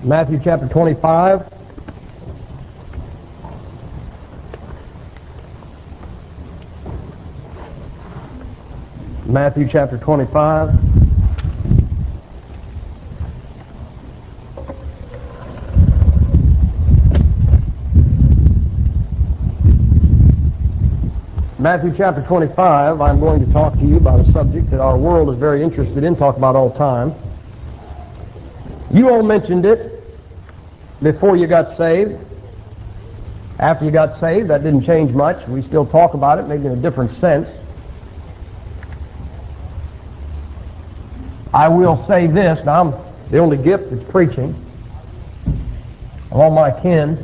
Matthew chapter 25. Matthew chapter 25. Matthew chapter 25, I'm going to talk to you about a subject that our world is very interested in, talk about all the time. You all mentioned it before you got saved. After you got saved, that didn't change much. We still talk about it, maybe in a different sense. I will say this, now I'm the only gift that's preaching. Of all my kin,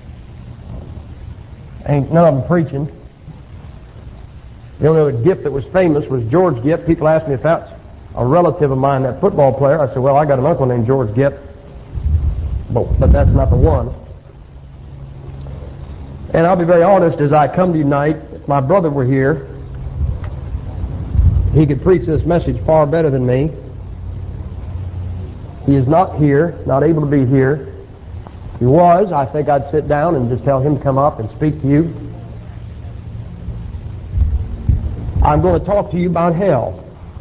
ain't none of them preaching. The only other Gift that was famous was George Gift. People ask me if that's a relative of mine, that football player. I said, well, I got an uncle named George Gift, but that's not the one. And I'll be very honest, as I come to you tonight, if my brother were here, he could preach this message far better than me. He is not here, not able to be here. If he was, I think I'd sit down and just tell him to come up and speak to you. I'm going to talk to you about hell.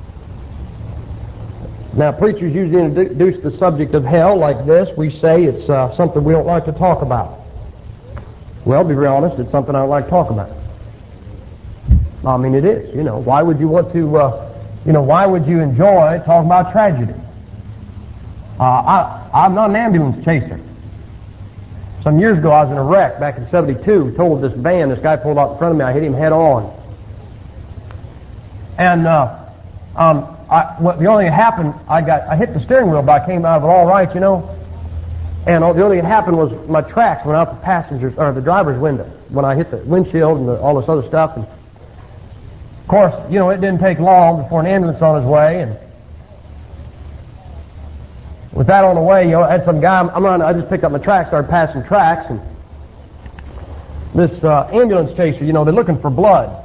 Now, preachers usually introduce the subject of hell like this. We say it's something we don't like to talk about. Well, to be very honest, it's something I don't like to talk about. I mean, it is. You know, why would you want to, why would you enjoy talking about tragedy? I'm not an ambulance chaser. Some years ago, I was in a wreck back in '72. Told this van, this guy pulled out in front of me. I hit him head on. And the only thing that happened, I hit the steering wheel, but I came out of it all right, you know. And the only thing that happened was my tracks went out the passenger's or the driver's window when I hit the windshield and all this other stuff. And of course, you know, it didn't take long before an ambulance on his way. And with that on the way, you know, I had some guy. I just picked up my tracks, started passing tracks, and this ambulance chaser, you know, they're looking for blood.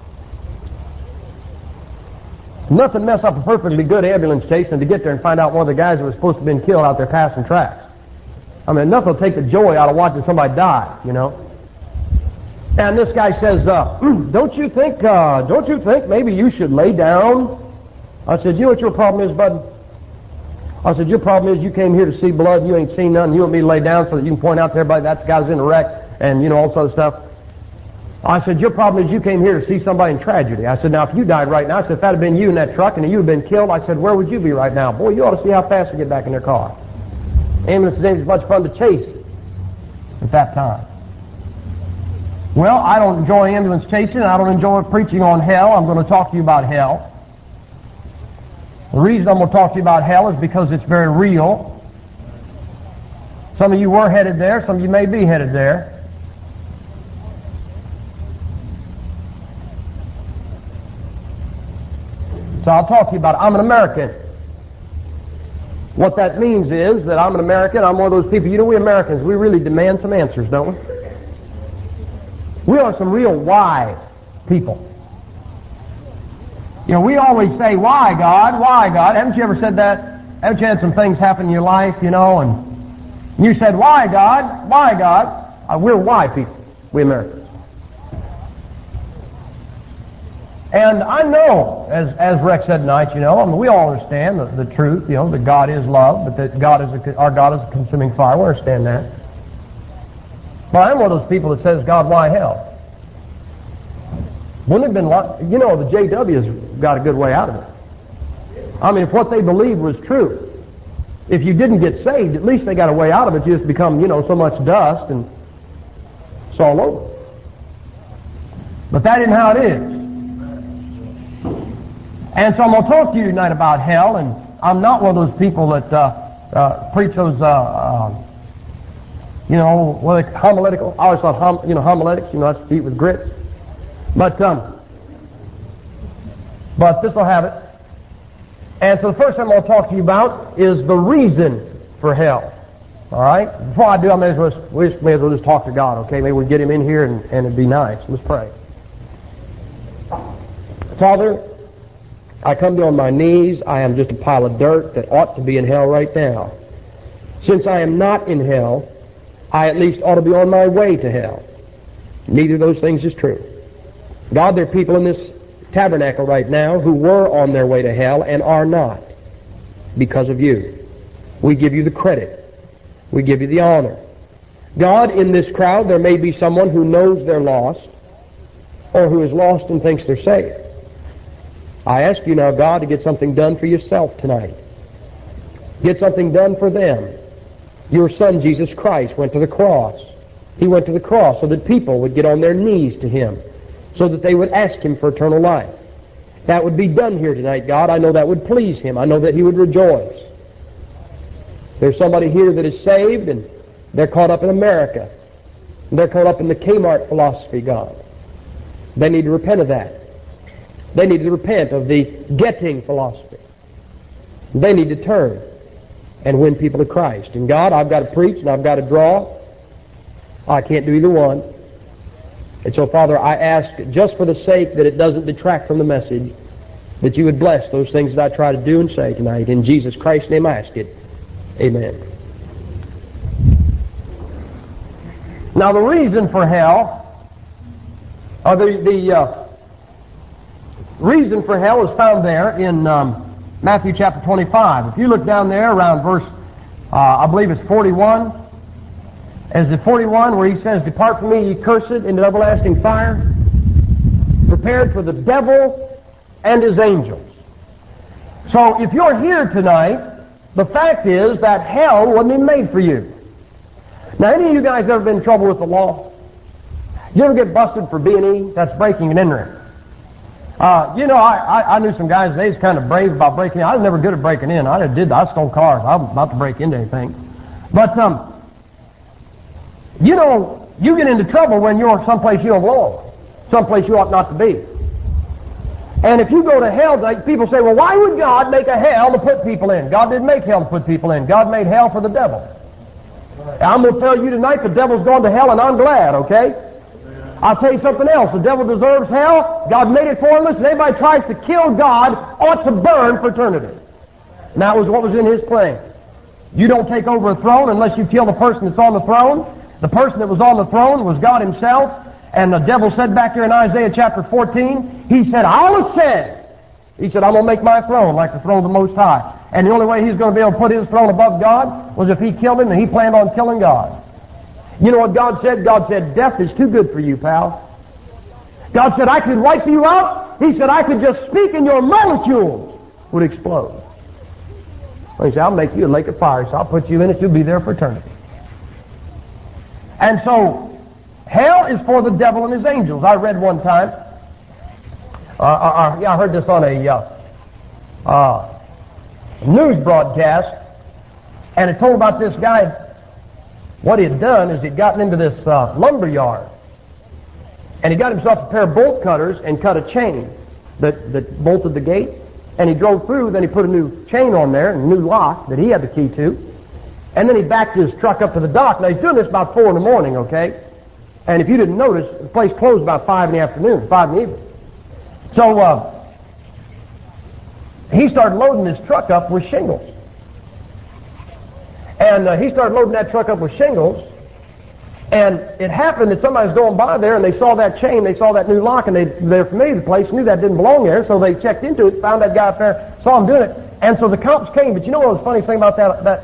Nothing mess up a perfectly good ambulance chase than to get there and find out one of the guys that was supposed to have been killed out there passing tracks. I mean, nothing will take the joy out of watching somebody die, you know. And this guy says, don't you think maybe you should lay down? I said, you know what your problem is, bud? I said, your problem is you came here to see blood and you ain't seen nothing. You want me to lay down so that you can point out to everybody that's the guy who's in a wreck and, you know, all this other stuff. I said, your problem is you came here to see somebody in tragedy. I said, now, if you died right now, I said, if that had been you in that truck and you had been killed, I said, where would you be right now? Boy, you ought to see how fast you get back in their car. Ambulances ain't as much fun to chase at that time. Well, I don't enjoy ambulance chasing. I don't enjoy preaching on hell. I'm going to talk to you about hell. The reason I'm going to talk to you about hell is because it's very real. Some of you were headed there. Some of you may be headed there. So I'll talk to you about it. I'm an American. What that means is that I'm an American. I'm one of those people. You know, we Americans, we really demand some answers, don't we? We are some real wise people. You know, we always say, why, God? Why, God? Haven't you ever said that? Haven't you had some things happen in your life, you know, and you said, why, God? Why, God? We're why people, we Americans. And I know, as Rex said tonight, you know, I mean, we all understand the truth, you know, that God is love, but that our God is a consuming fire. We understand that. But I'm one of those people that says, God, why hell? Wouldn't it have been, you know, the JWs got a good way out of it. I mean, if what they believed was true, if you didn't get saved, at least they got a way out of it. You just become, you know, so much dust and it's all over. But that isn't how it is. And so I'm going to talk to you tonight about hell, and I'm not one of those people that preach those, homiletical. I always thought, homiletics, you know, that's to eat with grits. But this will have it. And so the first thing I'm going to talk to you about is the reason for hell. All right? Before I do, we may as well just talk to God, okay? Maybe we get Him in here and it'd be nice. Let's pray. Father, I come to you on my knees. I am just a pile of dirt that ought to be in hell right now. Since I am not in hell, I at least ought to be on my way to hell. Neither of those things is true. God, there are people in this tabernacle right now who were on their way to hell and are not because of you. We give you the credit. We give you the honor. God, in this crowd, there may be someone who knows they're lost or who is lost and thinks they're saved. I ask you now, God, to get something done for yourself tonight. Get something done for them. Your Son, Jesus Christ, went to the cross. He went to the cross so that people would get on their knees to Him, so that they would ask Him for eternal life. That would be done here tonight, God. I know that would please Him. I know that He would rejoice. There's somebody here that is saved, and they're caught up in America. They're caught up in the Kmart philosophy, God. They need to repent of that. They need to repent of the getting philosophy. They need to turn and win people to Christ. And God, I've got to preach and I've got to draw. I can't do either one. And so, Father, I ask, just for the sake that it doesn't detract from the message, that you would bless those things that I try to do and say tonight. In Jesus Christ's name I ask it. Amen. Now, the reason for hell, or the reason for hell is found there in Matthew chapter 25. If you look down there around verse, I believe it's 41, as in 41 where he says, "Depart from me, ye cursed, into everlasting fire, prepared for the devil and his angels." So if you're here tonight, the fact is that hell wasn't even made for you. Now, any of you guys ever been in trouble with the law? You ever get busted for B&E? That's breaking and entering. I knew some guys, they was kind of brave about breaking in. I was never good at breaking in. I stole cars. I was about to break into anything. But, you get into trouble when you're someplace you don't belong, someplace you ought not to be. And if you go to hell, like people say, well, why would God make a hell to put people in? God didn't make hell to put people in. God made hell for the devil. I'm going to tell you tonight the devil's going to hell, and I'm glad, okay? I'll tell you something else. The devil deserves hell. God made it for him. Listen, anybody tries to kill God ought to burn for eternity. And that was what was in His plan. You don't take over a throne unless you kill the person that's on the throne. The person that was on the throne was God Himself. And the devil said back there in Isaiah chapter 14, he said, I'll ascend. He said, I'm going to make my throne like the throne of the Most High. And the only way he's going to be able to put his throne above God was if he killed him, and he planned on killing God. You know what God said? God said, death is too good for you, pal. God said, I could wipe you out. He said, I could just speak and your molecules would explode. Well, he said, I'll make you a lake of fire, so I'll put you in it. You'll be there for eternity. And so, hell is for the devil and his angels. I read one time, I heard this on a news broadcast, and it told about this guy. What he had done is he'd gotten into this lumber yard, and he got himself a pair of bolt cutters and cut a chain that bolted the gate, and he drove through. Then he put a new chain on there and a new lock that he had the key to, and then he backed his truck up to the dock. Now he's doing this about 4 in the morning, okay? And if you didn't notice, the place closed about 5 in the afternoon, 5 in the evening. So he started loading his truck up with shingles. And he started loading that truck up with shingles, and it happened that somebody was going by there, and they saw that chain, they saw that new lock, and they're familiar with the place, knew that didn't belong there, so they checked into it, found that guy up there, saw him doing it, and so the cops came. But you know what was the funniest thing about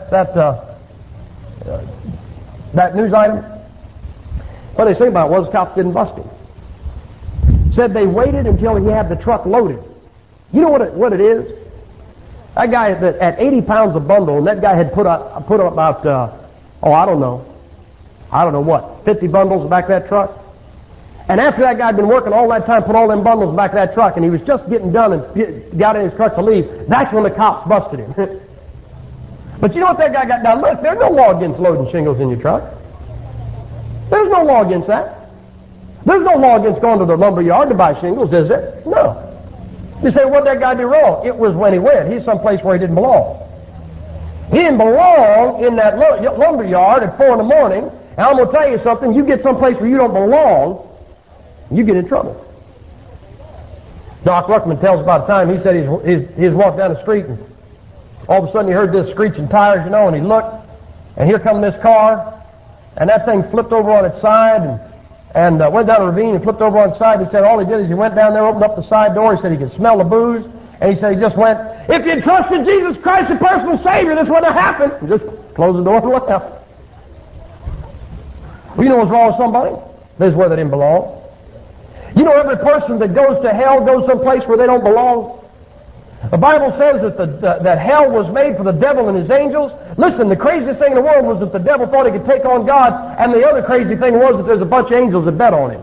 that news item? What they say about it was the cops didn't bust him. Said they waited until he had the truck loaded. You know what it is? That guy at 80 pounds a bundle, and that guy had put up about, I don't know what, 50 bundles in the back of that truck. And after that guy had been working all that time, put all them bundles in the back of that truck, and he was just getting done and got in his truck to leave, that's when the cops busted him. But you know what that guy got done? Look, there's no law against loading shingles in your truck. There's no law against that. There's no law against going to the lumber yard to buy shingles, is there? No. You say, what did that guy do wrong? It was when he went. He's someplace where he didn't belong. He didn't belong in that lumber yard at 4 in the morning. And I'm going to tell you something. You get someplace where you don't belong, you get in trouble. Doc Ruckman tells about a time he said he's walked down the street, and all of a sudden he heard this screeching tires, and he looked, And here come this car, and that thing flipped over on its side and went down a ravine and flipped over on its side. He said all he did is he went down there, opened up the side door. He said he could smell the booze. And he said he just went, if you trusted Jesus Christ as personal Savior, this wouldn't have happened. And just closed the door and left. Well, you know what's wrong with somebody? This is where they didn't belong. You know every person that goes to hell goes someplace where they don't belong. The Bible says that hell was made for the devil and his angels. Listen, the craziest thing in the world was that the devil thought he could take on God, and the other crazy thing was that there's a bunch of angels that bet on him.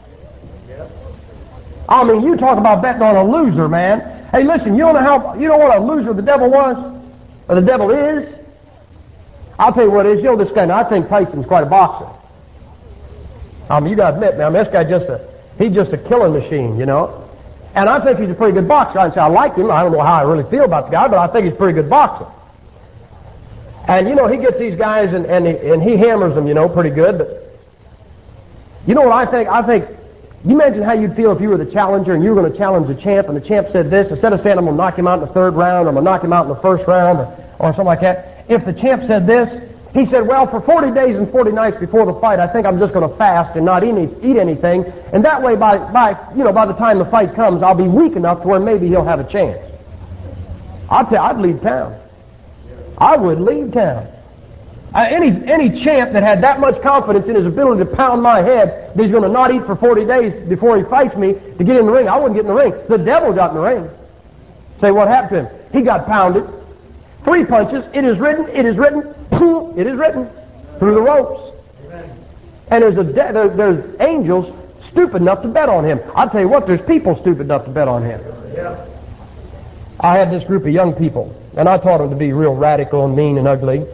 I mean, you talk about betting on a loser, man. Hey, listen, you know what a loser the devil was? Or the devil is? I'll tell you what it is. You know this guy, now, I think Tyson's quite a boxer. I mean, you gotta admit, man, this guy he's just a killing machine, you know. And I think he's a pretty good boxer. I'd say I like him. I don't know how I really feel about the guy, but I think he's a pretty good boxer. And, you know, he gets these guys and he hammers them, you know, pretty good. But you know what I think? I think, you imagine how you'd feel if you were the challenger and you were going to challenge the champ, and the champ said this, instead of saying I'm going to knock him out in the third round, or I'm going to knock him out in the first round, or something like that. If the champ said this, he said, well, for 40 days and 40 nights before the fight, I think I'm just going to fast and not eat anything. And that way, by the time the fight comes, I'll be weak enough to where maybe he'll have a chance. I'll tell you, I'd leave town. I would leave town. Any champ that had that much confidence in his ability to pound my head that he's going to not eat for 40 days before he fights me to get in the ring, I wouldn't get in the ring. The devil got in the ring. Say, what happened to him? He got pounded. 3 punches. It is written. It is written. It is written through the ropes. And there's angels stupid enough to bet on him. I'll tell you what, there's people stupid enough to bet on him. I had this group of young people, and I taught them to be real radical and mean and ugly.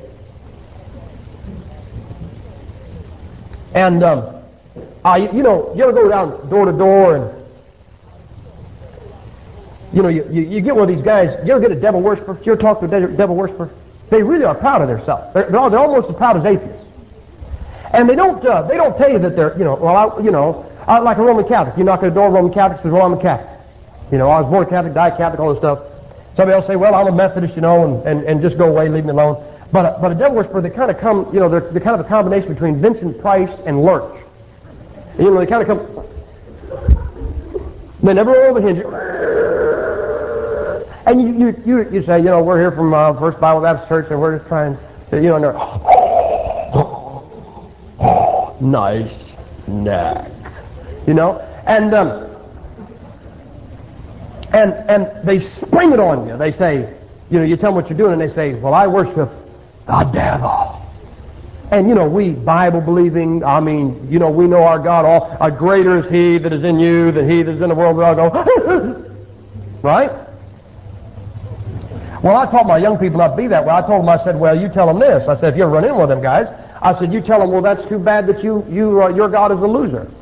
And, you ever go down door to door and, you know, you get one of these guys, you ever get a devil worshiper? You ever talk to a devil worshiper? They really are proud of themselves. They're almost as proud as atheists. And they don't tell you that they're, like a Roman Catholic. You knock at a door, Roman Catholic says, well, I'm a Catholic. You know, I was born Catholic, died Catholic, all this stuff. Somebody else say, well, I'm a Methodist, you know, and just go away, leave me alone. But a devil worshiper, they kind of come, you know, they're kind of a combination between Vincent Price and Lurch. You know, they kind of come, they never over the hinge. And you say, you know, we're here from First Bible Baptist Church, and we're just trying to, you know, and they're, nice neck, you know, and they spring it on you. They say, you know, you tell them what you're doing, and they say, well, I worship the devil. And, you know, we Bible-believing, I mean, you know, we know our God, greater is He that is in you than he that is in the world. We all go, right? Well, I taught my young people not to be that way. I told them, I said, well, you tell them this. I said, if you ever run into one of them guys, I said, you tell them, well, that's too bad that your God is a loser.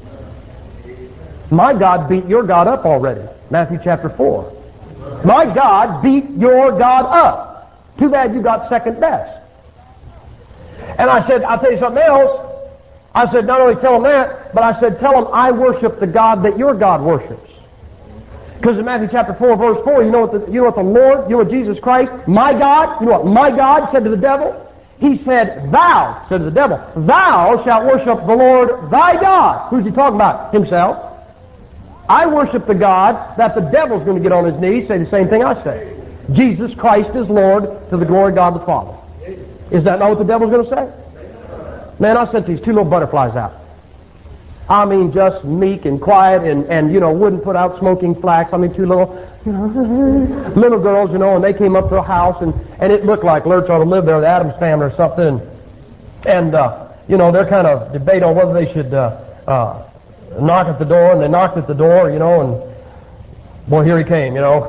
My God beat your God up already. Matthew chapter 4. My God beat your God up. Too bad you got second best. And I said, I'll tell you something else. I said, not only tell them that, but I said, tell them I worship the God that your God worships. Because in Matthew chapter 4, verse 4, you know what the Lord, you know what Jesus Christ, my God, you know what my God said to the devil? He said, thou, said to the devil, thou shalt worship the Lord thy God. Who's he talking about? Himself. I worship the God that the devil's going to get on his knees, say the same thing I say. Jesus Christ is Lord to the glory of God the Father. Is that not what the devil's going to say? Man, I sent these 2 little butterflies out. I mean, just meek and quiet and you know, wouldn't put out smoking flax. I mean, 2 little girls, you know, and they came up to a house and it looked like Lurch ought to live there, the Adams family or something. And, you know, they're kind of debate on whether they should, knock at the door, and they knocked at the door, you know, and boy, here he came, you know.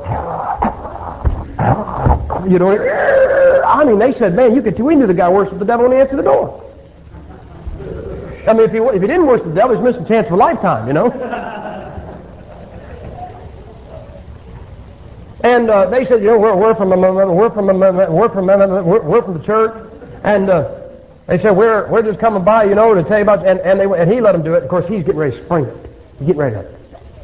You know, I mean, they said, man, we knew the guy worshiped the devil when he answered the door. I mean, if he didn't worship the devil, he's missing a chance for a lifetime, you know. And they said, you know, we're from the church, and they said we're just coming by, you know, to tell you about, and he let them do it. Of course, he's getting ready to spring it. He's getting ready to.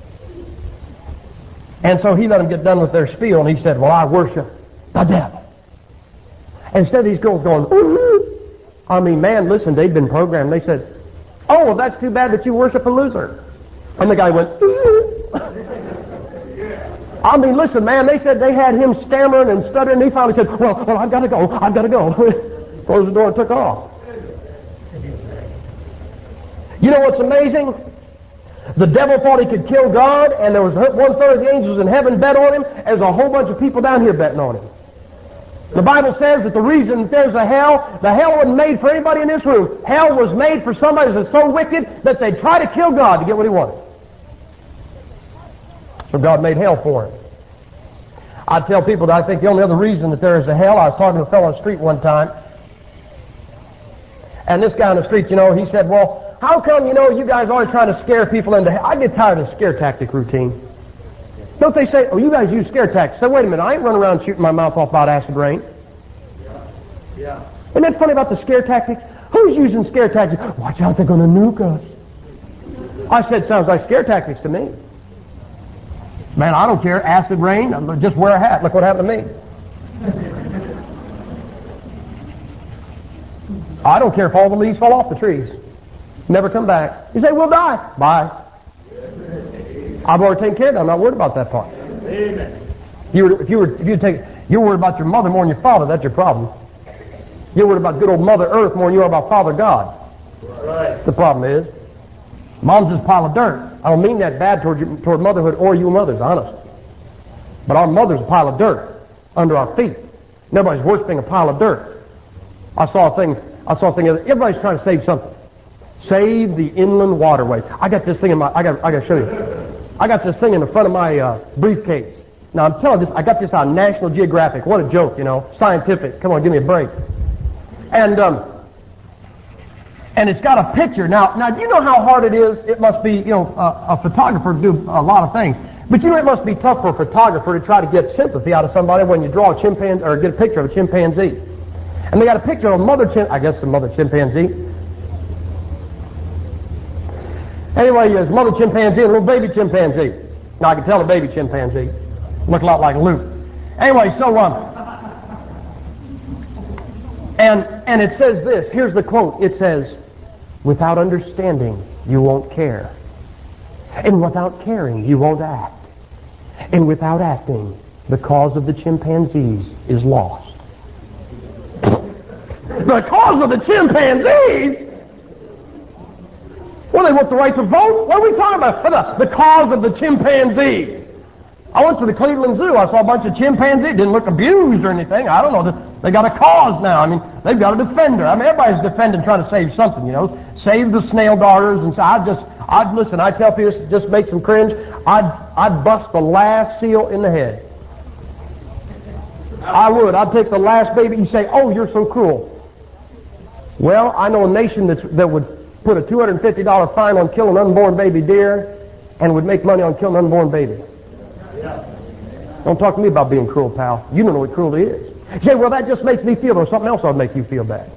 And so he let them get done with their spiel, and he said, well, I worship the devil. And instead of these girls going, ooh, I mean, man, listen, they'd been programmed. They said, oh, well, that's too bad that you worship a loser. And the guy went, I mean, listen, man, they said they had him stammering and stuttering, and he finally said, well, I've got to go. Closed the door and took off. You know what's amazing? The devil thought he could kill God, and there was 1/3 of the angels in heaven bet on him. There's a whole bunch of people down here betting on him. The Bible says that the reason that there's a hell, the hell wasn't made for anybody in this room. Hell was made for somebody that's so wicked that they'd try to kill God to get what he wanted. So God made hell for him. I tell people that I think the only other reason that there is a hell, I was talking to a fellow on the street one time, and this guy on the street, he said, well, how come, you guys are always trying to scare people into hell? I get tired of the scare tactic routine. Don't they say, oh, you guys use scare tactics? Say, wait a minute, I ain't running around shooting my mouth off about acid rain. Yeah. Isn't that funny about the scare tactics? Who's using scare tactics? Watch out, they're going to nuke us. I said, sounds like scare tactics to me. Man, I don't care. Acid rain, just wear a hat. Look what happened to me. I don't care if all the leaves fall off the trees. Never come back. You say, we'll die. Bye. I've already taken care of it. I'm not worried about that part. Amen. You're worried about your mother more than your father. That's your problem. You're worried about good old Mother Earth more than you are about Father God. Right. The problem is, Mom's just a pile of dirt. I don't mean that bad toward motherhood or you mothers, honest. But our mother's a pile of dirt under our feet. Nobody's worshiping a pile of dirt. I saw a thing. Everybody's trying to save something. Save the inland waterways. I got this thing I got to show you. I got this thing in the front of my briefcase. Now I'm telling you this. I got this on National Geographic. What a joke, Scientific. Come on, give me a break. And it's got a picture. Now, do you know how hard it is? It must be, a photographer to do a lot of things. But it must be tough for a photographer to try to get sympathy out of somebody when you draw a chimpanzee or get a picture of a chimpanzee. And they got a picture of a mother chimpanzee. Anyway, there's a mother chimpanzee and a little baby chimpanzee. Now, I can tell a baby chimpanzee. Look a lot like Luke. Anyway, so, and it says this. Here's the quote. It says, without understanding, you won't care. And without caring, you won't act. And without acting, the cause of the chimpanzees is lost. The cause of the chimpanzees? Well, they want the right to vote? What are we talking about? The cause of the chimpanzee. I went to the Cleveland Zoo. I saw a bunch of chimpanzees. Didn't look abused or anything. I don't know. They got a cause now. I mean, they've got a defender. I mean, everybody's defending, trying to save something, Save the snail darters. And so listen, I tell people this just makes them cringe. I'd bust the last seal in the head. I would. I'd take the last baby and say, oh, you're so cruel. Well, I know a nation that would put a $250 fine on killing an unborn baby deer and would make money on killing an unborn baby. Don't talk to me about being cruel, pal. You don't know what cruelty is. You say, well, that just makes me feel, or something else ought to make you feel bad.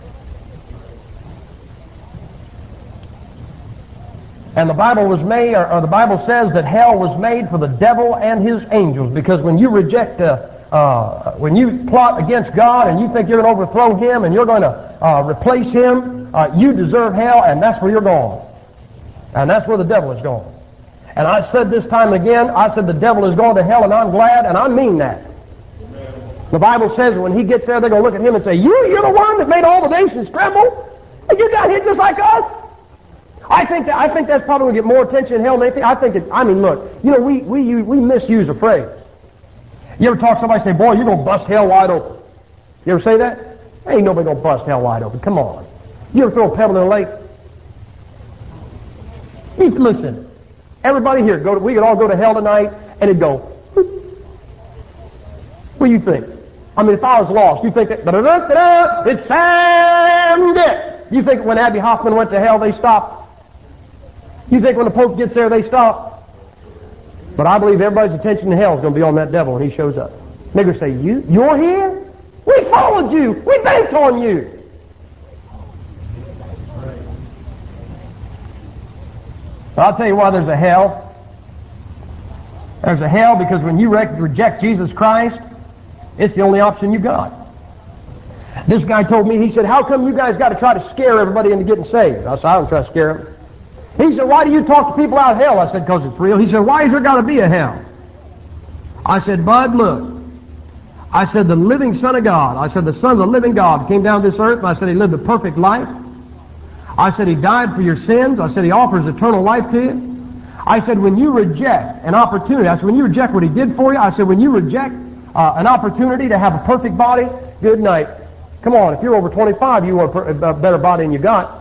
And the Bible was made, or the Bible says that hell was made for the devil and his angels, because when you reject, when you plot against God and you think you're going to overthrow Him and you're going to replace Him, you deserve hell, and that's where you're going. And that's where the devil is going. And I said this time again, I said the devil is going to hell, and I'm glad, and I mean that. The Bible says that when he gets there, they're going to look at him and say, you're the one that made all the nations tremble? And you got hit just like us? I think that's probably going to get more attention in hell than anything. Look, we misuse a phrase. You ever talk to somebody and say, boy, you're going to bust hell wide open? You ever say that? Ain't nobody going to bust hell wide open. Come on. You ever throw a pebble in a lake? Listen, everybody here, we could all go to hell tonight, and it'd go, what do you think? I mean, if I was lost, you think that, it's Sam Dick. You think when Abby Hoffman went to hell, they stopped? You think when the Pope gets there, they stop? But I believe everybody's attention to hell is going to be on that devil when he shows up. They're going to say, you're here? We followed you. We banked on you. I'll tell you why there's a hell. There's a hell because when you reject Jesus Christ, it's the only option you got. This guy told me, he said, how come you guys got to try to scare everybody into getting saved? I said, I don't try to scare them. He said, why do you talk to people out of hell? I said, because it's real. He said, why is there got to be a hell? I said, Bud, look. I said, the living Son of God. I said, the Son of the living God came down to this earth, and I said, he lived a perfect life. I said, he died for your sins. I said, he offers eternal life to you. I said, when you reject an opportunity, I said, when you reject what he did for you, I said, when you reject an opportunity to have a perfect body, good night. Come on, if you're over 25, you want a better body than you got.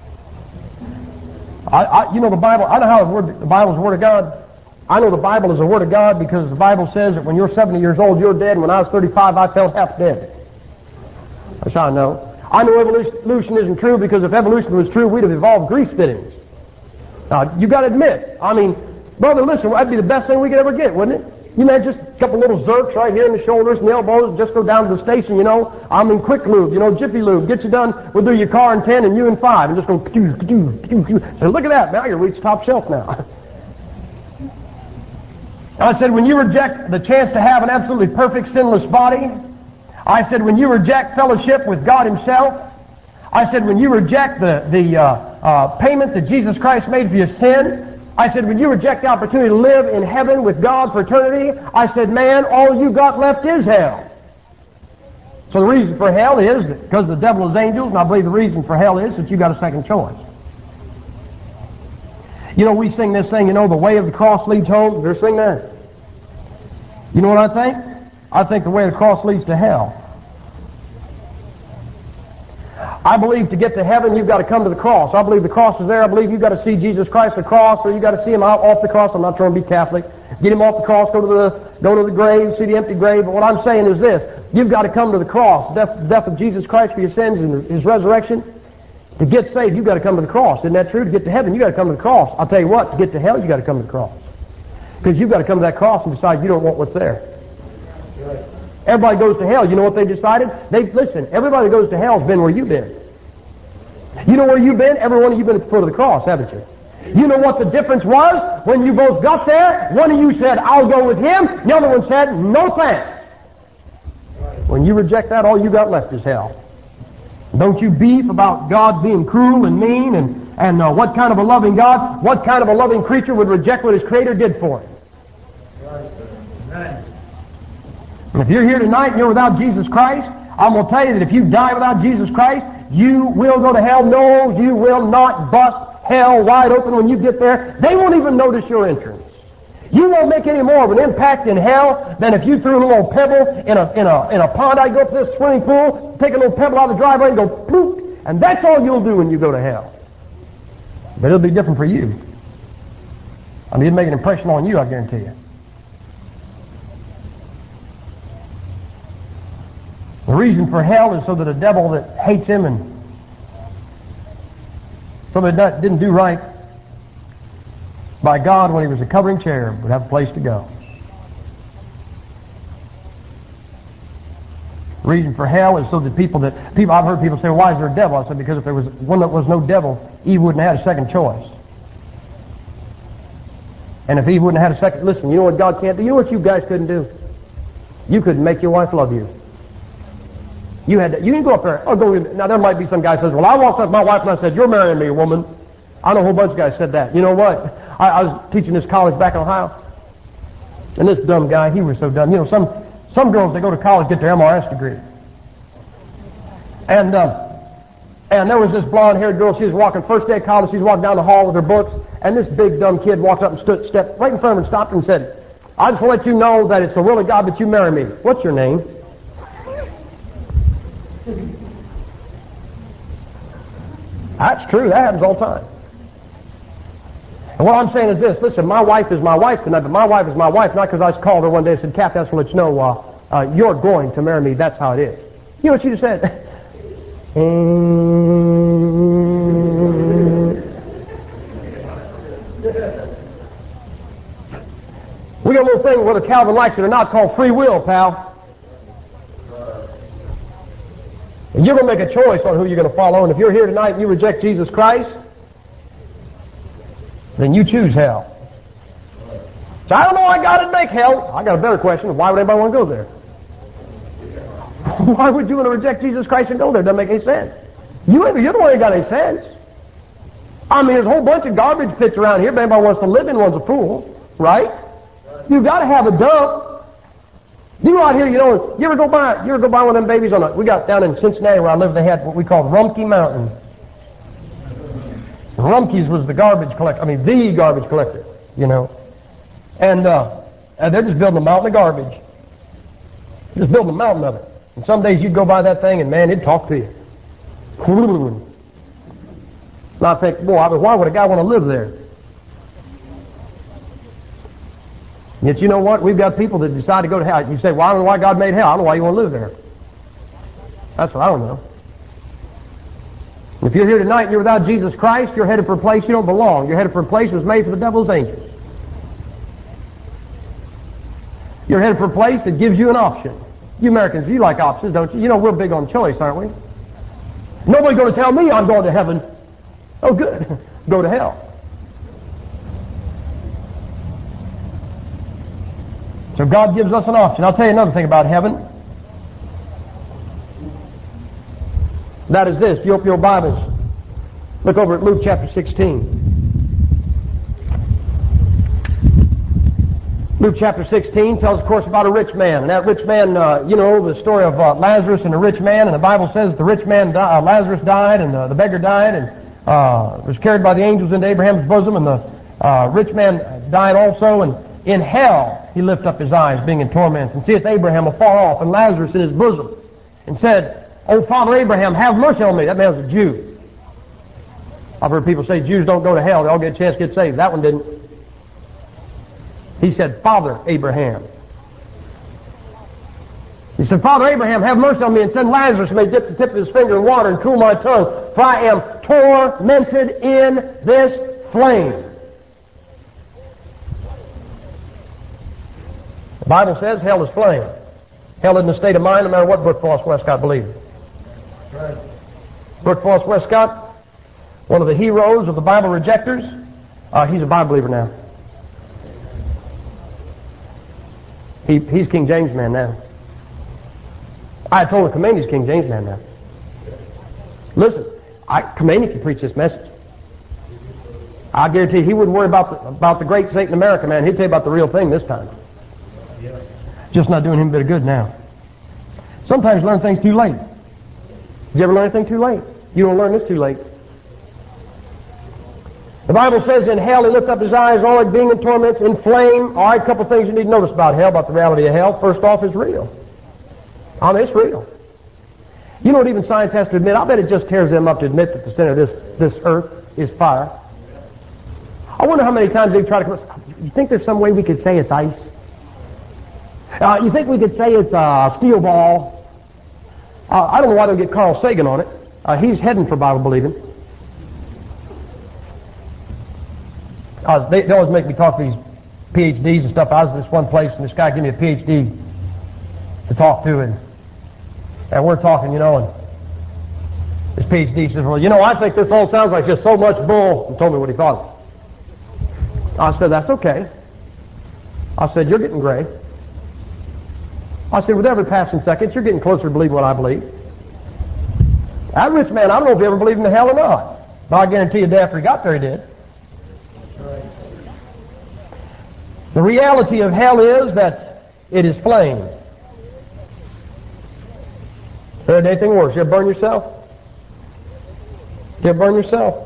You know the Bible, I know how the Bible is the Word of God. I know the Bible is the Word of God because the Bible says that when you're 70 years old, you're dead, and when I was 35, I felt half dead. That's how I know. I know evolution isn't true because if evolution was true, we'd have evolved grease fittings. Now, you got to admit, I mean, brother, listen, that'd be the best thing we could ever get, wouldn't it? You know, just a couple little zerks right here in the shoulders and the elbows, just go down to the station, you know. I'm in Quick Lube, you know, Jiffy Lube. Get you done, we'll do your car in 10 and you in 5. And just go, so look at that, now you're reached top shelf now. I said, when you reject the chance to have an absolutely perfect, sinless body, I said, when you reject fellowship with God Himself, I said, when you reject the payment that Jesus Christ made for your sin, I said, when you reject the opportunity to live in heaven with God for eternity, I said, man, all you got left is hell. So the reason for hell is that because the devil is angels, and I believe the reason for hell is that you got a second choice. You know, we sing this thing, you know, the way of the cross leads home. They're singing that. You know what I think? I think the way of the cross leads to hell. I believe to get to heaven, you've got to come to the cross. I believe the cross is there. I believe you've got to see Jesus Christ the cross, or you've got to see Him out off the cross. I'm not trying to be Catholic. Get Him off the cross, go to the grave, see the empty grave. But what I'm saying is this. You've got to come to the cross, death of Jesus Christ for your sins and His resurrection. To get saved, you've got to come to the cross. Isn't that true? To get to heaven, you've got to come to the cross. I'll tell you what, to get to hell, you've got to come to the cross. Because you've got to come to that cross and decide you don't want what's there. Everybody goes to hell. You know what they decided? Listen, everybody that goes to hell has been where you've been. You know where you've been? Every one of you been at the foot of the cross, haven't you? You know what the difference was? When you both got there, one of you said, I'll go with him. The other one said, no thanks. When you reject that, all you got left is hell. Don't you beef about God being cruel and mean and what kind of a loving God, what kind of a loving creature would reject what his Creator did for him. And if you're here tonight and you're without Jesus Christ, I'm going to tell you that if you die without Jesus Christ, you will go to hell. No, you will not bust hell wide open when you get there. They won't even notice your entrance. You won't make any more of an impact in hell than if you threw a little pebble in a pond. I go to this swimming pool, take a little pebble out of the driveway and go poof, and that's all you'll do when you go to hell. But it'll be different for you. I mean, it'll make an impression on you, I guarantee you. The reason for hell is so that a devil that hates him and somebody that didn't do right by God when he was a covering cherub would have a place to go. The reason for hell is so that I've heard people say, why is there a devil? I said, because if there was one that was no devil, Eve wouldn't have had a second choice. And if Eve wouldn't have had a second, listen, you know what God can't do? You know what you guys couldn't do? You couldn't make your wife love you. You didn't go up there. Now there might be some guy who says, well, I walked up to my wife and I said, you're marrying me, woman. I know a whole bunch of guys said that. You know what? I was teaching this college back in Ohio. And this dumb guy, he was so dumb. You know, some girls, they go to college, get their MRS degree. And there was this blonde-haired girl, she was walking, first day of college, she was walking down the hall with her books, and this big dumb kid walked up and stepped right in front of her and stopped her and said, I just want to let you know that it's the will of God that you marry me. What's your name? That's true. That happens all the time. And what I'm saying is this. Listen, my wife is my wife tonight, but my wife is my wife not because I called her one day and said, Kathy, I just want to let you know you're going to marry me. That's how it is. You know what she just said? We got a little thing, whether Calvin likes it or not, called free will, pal. And you're going to make a choice on who you're going to follow. And if you're here tonight and you reject Jesus Christ, then you choose hell. So I don't know why God would make hell. I got a better question. Why would anybody want to go there? Why would you want to reject Jesus Christ and go there? It doesn't make any sense. You're the one who got any sense. I mean, there's a whole bunch of garbage pits around here. If anybody wants to live in one's a fool, right? You've got to have a dump. You out here, you ever go by one of them babies we got down in Cincinnati where I live, they had what we call Rumpke Mountain. Rumpke's was the garbage collector, the garbage collector, And they're just building a mountain of garbage. Just building a mountain of it. And some days you'd go by that thing and man, it'd talk to you. And I think, boy, why would a guy want to live there? Yet you know what? We've got people that decide to go to hell. You say, well, I don't know why God made hell. I don't know why you want to live there. That's what I don't know. If you're here tonight and you're without Jesus Christ, you're headed for a place you don't belong. You're headed for a place that was made for the devil's angels. You're headed for a place that gives you an option. You Americans, you like options, don't you? You know we're big on choice, aren't we? Nobody's going to tell me I'm going to heaven. Oh, good. Go to hell. So God gives us an option. I'll tell you another thing about heaven. That is this. If you open your Bibles, look over at Luke chapter 16. Luke chapter 16 tells, of course, about a rich man. And that rich man, the story of Lazarus and the rich man. And the Bible says the rich man, Lazarus died, and the beggar died, and was carried by the angels into Abraham's bosom. And the rich man died also. And in hell he lifted up his eyes, being in torments, and seeth Abraham afar off, and Lazarus in his bosom, and said, O Father Abraham, have mercy on me. That man was a Jew. I've heard people say Jews don't go to hell. They all get a chance to get saved. That one didn't. He said, Father Abraham. He said, Father Abraham, have mercy on me, and send Lazarus, may dip the tip of his finger in water and cool my tongue, for I am tormented in this flame. The Bible says hell is flame. Hell isn't a state of mind, no matter what Brooke Foss Westcott believes. Right. Brooke Foss Westcott, one of the heroes of the Bible rejectors, he's a Bible believer now. He's King James man now. I told him Khomeini's King James man now. Listen, Khomeini can preach this message. I guarantee he wouldn't worry about the great Satan America, man. He'd tell you about the real thing this time. Just not doing him a bit of good now. Sometimes you learn things too late. Did you ever learn anything too late? You don't learn this too late. The Bible says in hell he lifted up his eyes, all like being in torments, in flame. All right, a couple of things you need to notice about hell, about the reality of hell. First off, it's real. I mean, it's real. You know what even science has to admit? I bet it just tears them up to admit that the center of this earth is fire. I wonder how many times they've tried to come up. You think there's some way we could say it's ice? You think we could say it's a steel ball? I don't know why they get Carl Sagan on it. He's heading for Bible believing. They always make me talk to these PhDs and stuff. I was at this one place and this guy gave me a PhD to talk to, and we're talking, and this PhD says, well, I think this all sounds like just so much bull, and told me what he thought. I said, that's okay. I said, you're getting gray. I said, with every passing second, you're getting closer to believing what I believe. That rich man, I don't know if he ever believed in the hell or not, but I guarantee you the day after he got there, he did. The reality of hell is that it is flame. There's anything worse. You ever burn yourself? You ever burn yourself?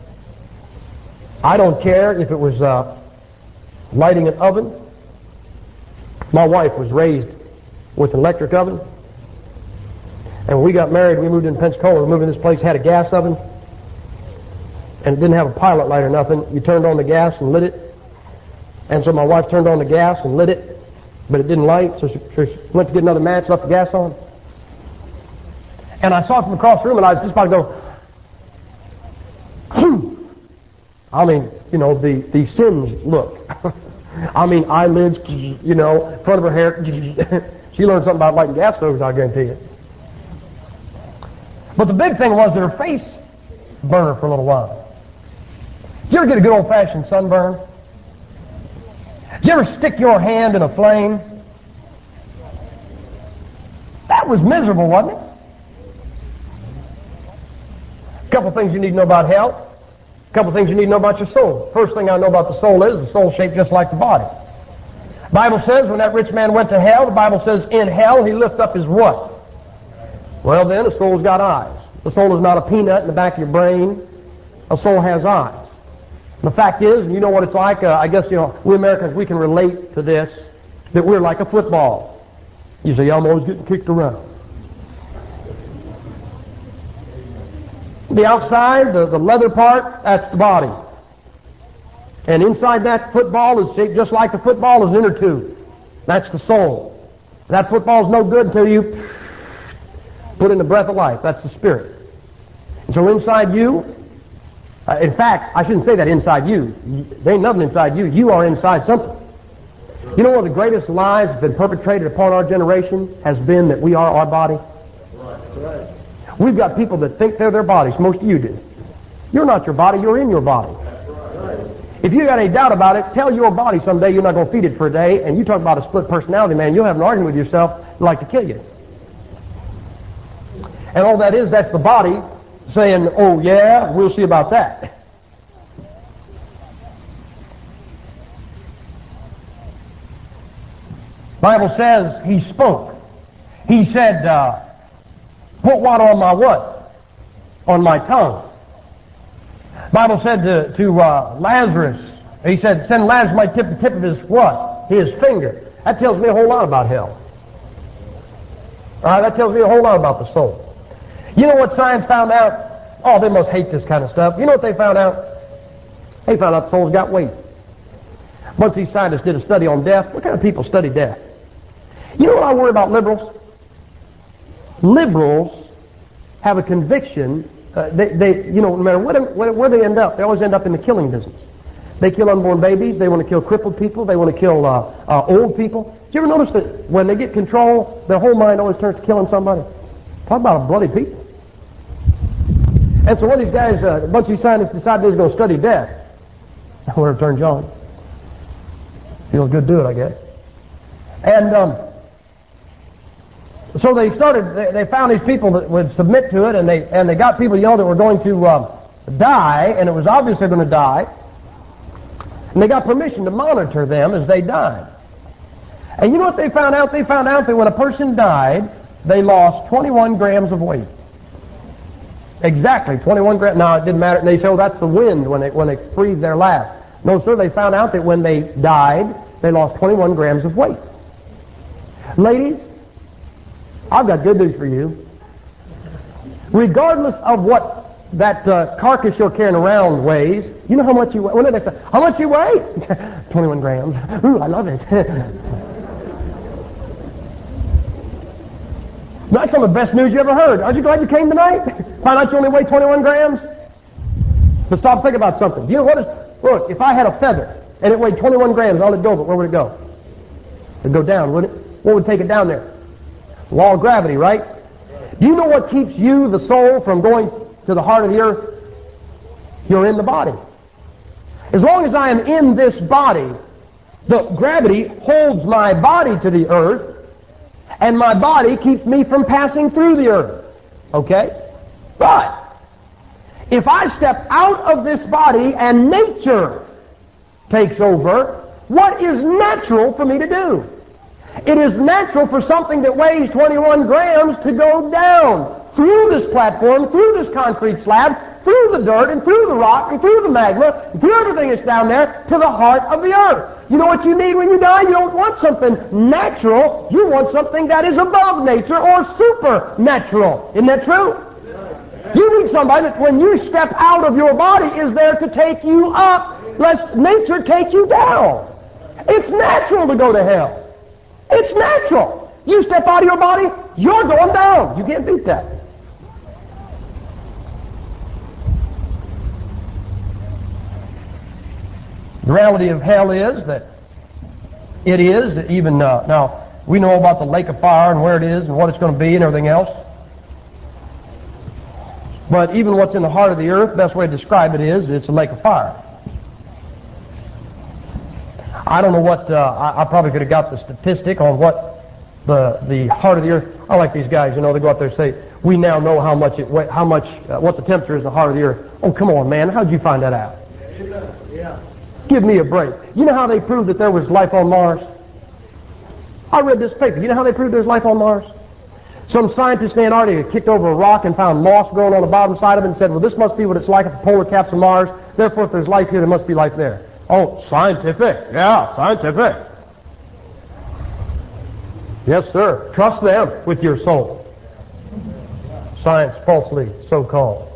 I don't care if it was lighting an oven. My wife was raised with an electric oven. And when we got married, we moved into Pensacola. We moved in this place, had a gas oven. And it didn't have a pilot light or nothing. You turned on the gas and lit it. And so my wife turned on the gas and lit it, but it didn't light, so she went to get another match, left the gas on. And I saw it from across the room, and I was just about to go, I mean, the singe look. I mean, eyelids, front of her hair. She learned something about lighting gas stoves, I guarantee you. But the big thing was that her face burned her for a little while. Did you ever get a good old-fashioned sunburn? Did you ever stick your hand in a flame? That That was miserable, wasn't it? A couple things you need to know about hell. A couple things you need to know about your soul. First thing I know about the soul is the soul shaped just like the body. The Bible says when that rich man went to hell, the Bible says in hell he lifted up his what? Well then, a soul's got eyes. The soul is not a peanut in the back of your brain. A soul has eyes. The fact is, you know what it's like, I guess, we Americans, we can relate to this, that we're like a football. You say, I'm always getting kicked around. The outside, the leather part, that's the body. And inside that football is shaped just like the football is an inner tube. That's the soul. That football's no good until you put in the breath of life. That's the spirit. And so inside you, in fact, I shouldn't say that inside you. There ain't nothing inside you. You are inside something. You know one of the greatest lies that's been perpetrated upon our generation has been that we are our body? Right. We've got people that think they're their bodies. Most of you do. You're not your body. You're in your body. Right. If you got any doubt about it, tell your body someday you're not going to feed it for a day, and you talk about a split personality, man, you'll have an argument with yourself like to kill you. And all that is, that's the body saying, oh yeah, we'll see about that. Bible says he spoke. He said, put water on my what? On my tongue. Bible said to Lazarus, he said, send Lazarus my tip of his what? His finger. That tells me a whole lot about hell. Alright, that tells me a whole lot about the soul. You know what science found out? Oh, they must hate this kind of stuff. You know what they found out? They found out the soul's got weight. Once these scientists did a study on death, what kind of people study death? You know what I worry about liberals? Liberals have a conviction. No matter where they end up, they always end up in the killing business. They kill unborn babies. They want to kill crippled people. They want to kill old people. Do you ever notice that when they get control, their whole mind always turns to killing somebody? Talk about a bloody people. And so one of these guys, a bunch of these scientists decided they was going to study death. Where it turns on. Feels good to do it, I guess. And so they started. They found these people that would submit to it, and they got people that were going to die, and it was obvious they're going to die. And they got permission to monitor them as they died. And you know what they found out? They found out that when a person died, they lost 21 grams of weight. Exactly, 21 grams. Now, it didn't matter. And they say, oh, that's the wind when they breathed their last. No, sir, they found out that when they died, they lost 21 grams of weight. Ladies, I've got good news for you. Regardless of what that carcass you're carrying around weighs, you know how much you weigh? When did they say, how much you weigh? 21 grams. Ooh, I love it. That's some of the best news you ever heard. Aren't you glad you came tonight? Find out you only weigh 21 grams? But stop thinking about something. Do you know what is... Look, if I had a feather and it weighed 21 grams, all it'd go, but where would it go? It'd go down, wouldn't it? What would take it down there? Law of gravity, right? Do you know what keeps you, the soul, from going to the heart of the earth? You're in the body. As long as I am in this body, the gravity holds my body to the earth, and my body keeps me from passing through the earth. Okay? But if I step out of this body and nature takes over, what is natural for me to do? It is natural for something that weighs 21 grams to go down through this platform, through this concrete slab, through the dirt, and through the rock, and through the magma, and through everything that's down there, to the heart of the earth. You know what you need when you die? You don't want something natural. You want something that is above nature or supernatural. Isn't that true? You need somebody that when you step out of your body is there to take you up, lest nature take you down. It's natural to go to hell. It's natural. You step out of your body, you're going down. You can't beat that. The reality of hell is that it is, even now, we know about the lake of fire and where it is and what it's going to be and everything else. But even what's in the heart of the earth, best way to describe it is, it's a lake of fire. I don't know what, I probably could have got the statistic on what the heart of the earth. I like these guys, they go out there and say, we now know what the temperature is in the heart of the earth. Oh, come on, man. How'd you find that out? Yeah. Give me a break. You know how they proved that there was life on Mars? I read this paper. You know how they proved there's life on Mars? Some scientist in Antarctica kicked over a rock and found moss growing on the bottom side of it and said, well, this must be what it's like at the polar caps of Mars. Therefore, if there's life here, there must be life there. Oh, scientific. Yeah, scientific. Yes, sir. Trust them with your soul. Science falsely so-called.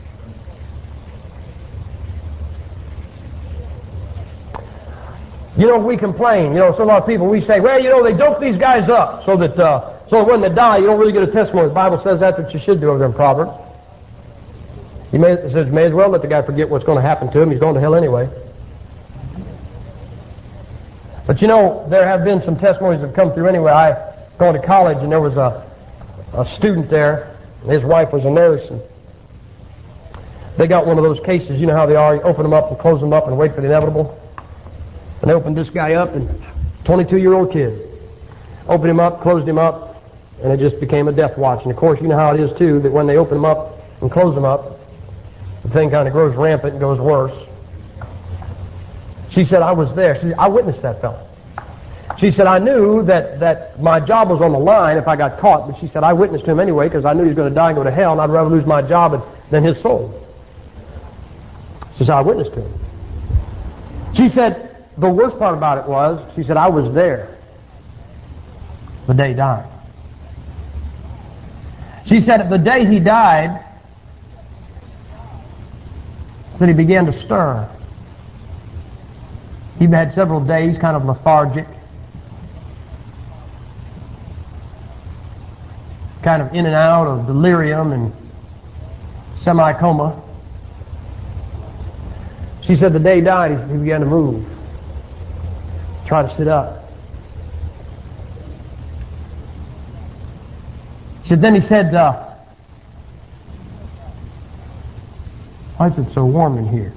We complain. So a lot of people, we say, well, they dope these guys up so that when they die, you don't really get a testimony. The Bible says that's what you should do over there in Proverbs. It says you may as well let the guy forget what's going to happen to him. He's going to hell anyway. But there have been some testimonies that have come through anyway. I gone to college and there was a student there. His wife was a nurse, and they got one of those cases. You know how they are. You open them up and close them up and wait for the inevitable. And they opened this guy up, and 22-year-old kid. Opened him up, closed him up, and it just became a death watch. And of course, you know how it is too, that when they open him up and close him up, the thing kind of grows rampant and goes worse. She said, I was there. She said, I witnessed that fellow. She said, I knew that my job was on the line if I got caught, but she said, I witnessed him anyway because I knew he was going to die and go to hell, and I'd rather lose my job than his soul. She said, I witnessed him. She said, the worst part about it was, she said, I was there the day he died. She said, the day he died, said he began to stir. He had several days kind of lethargic, kind of in and out of delirium and semi-coma. She said the day he died, he began to move, try to sit up. She said, then he said, why is it so warm in here?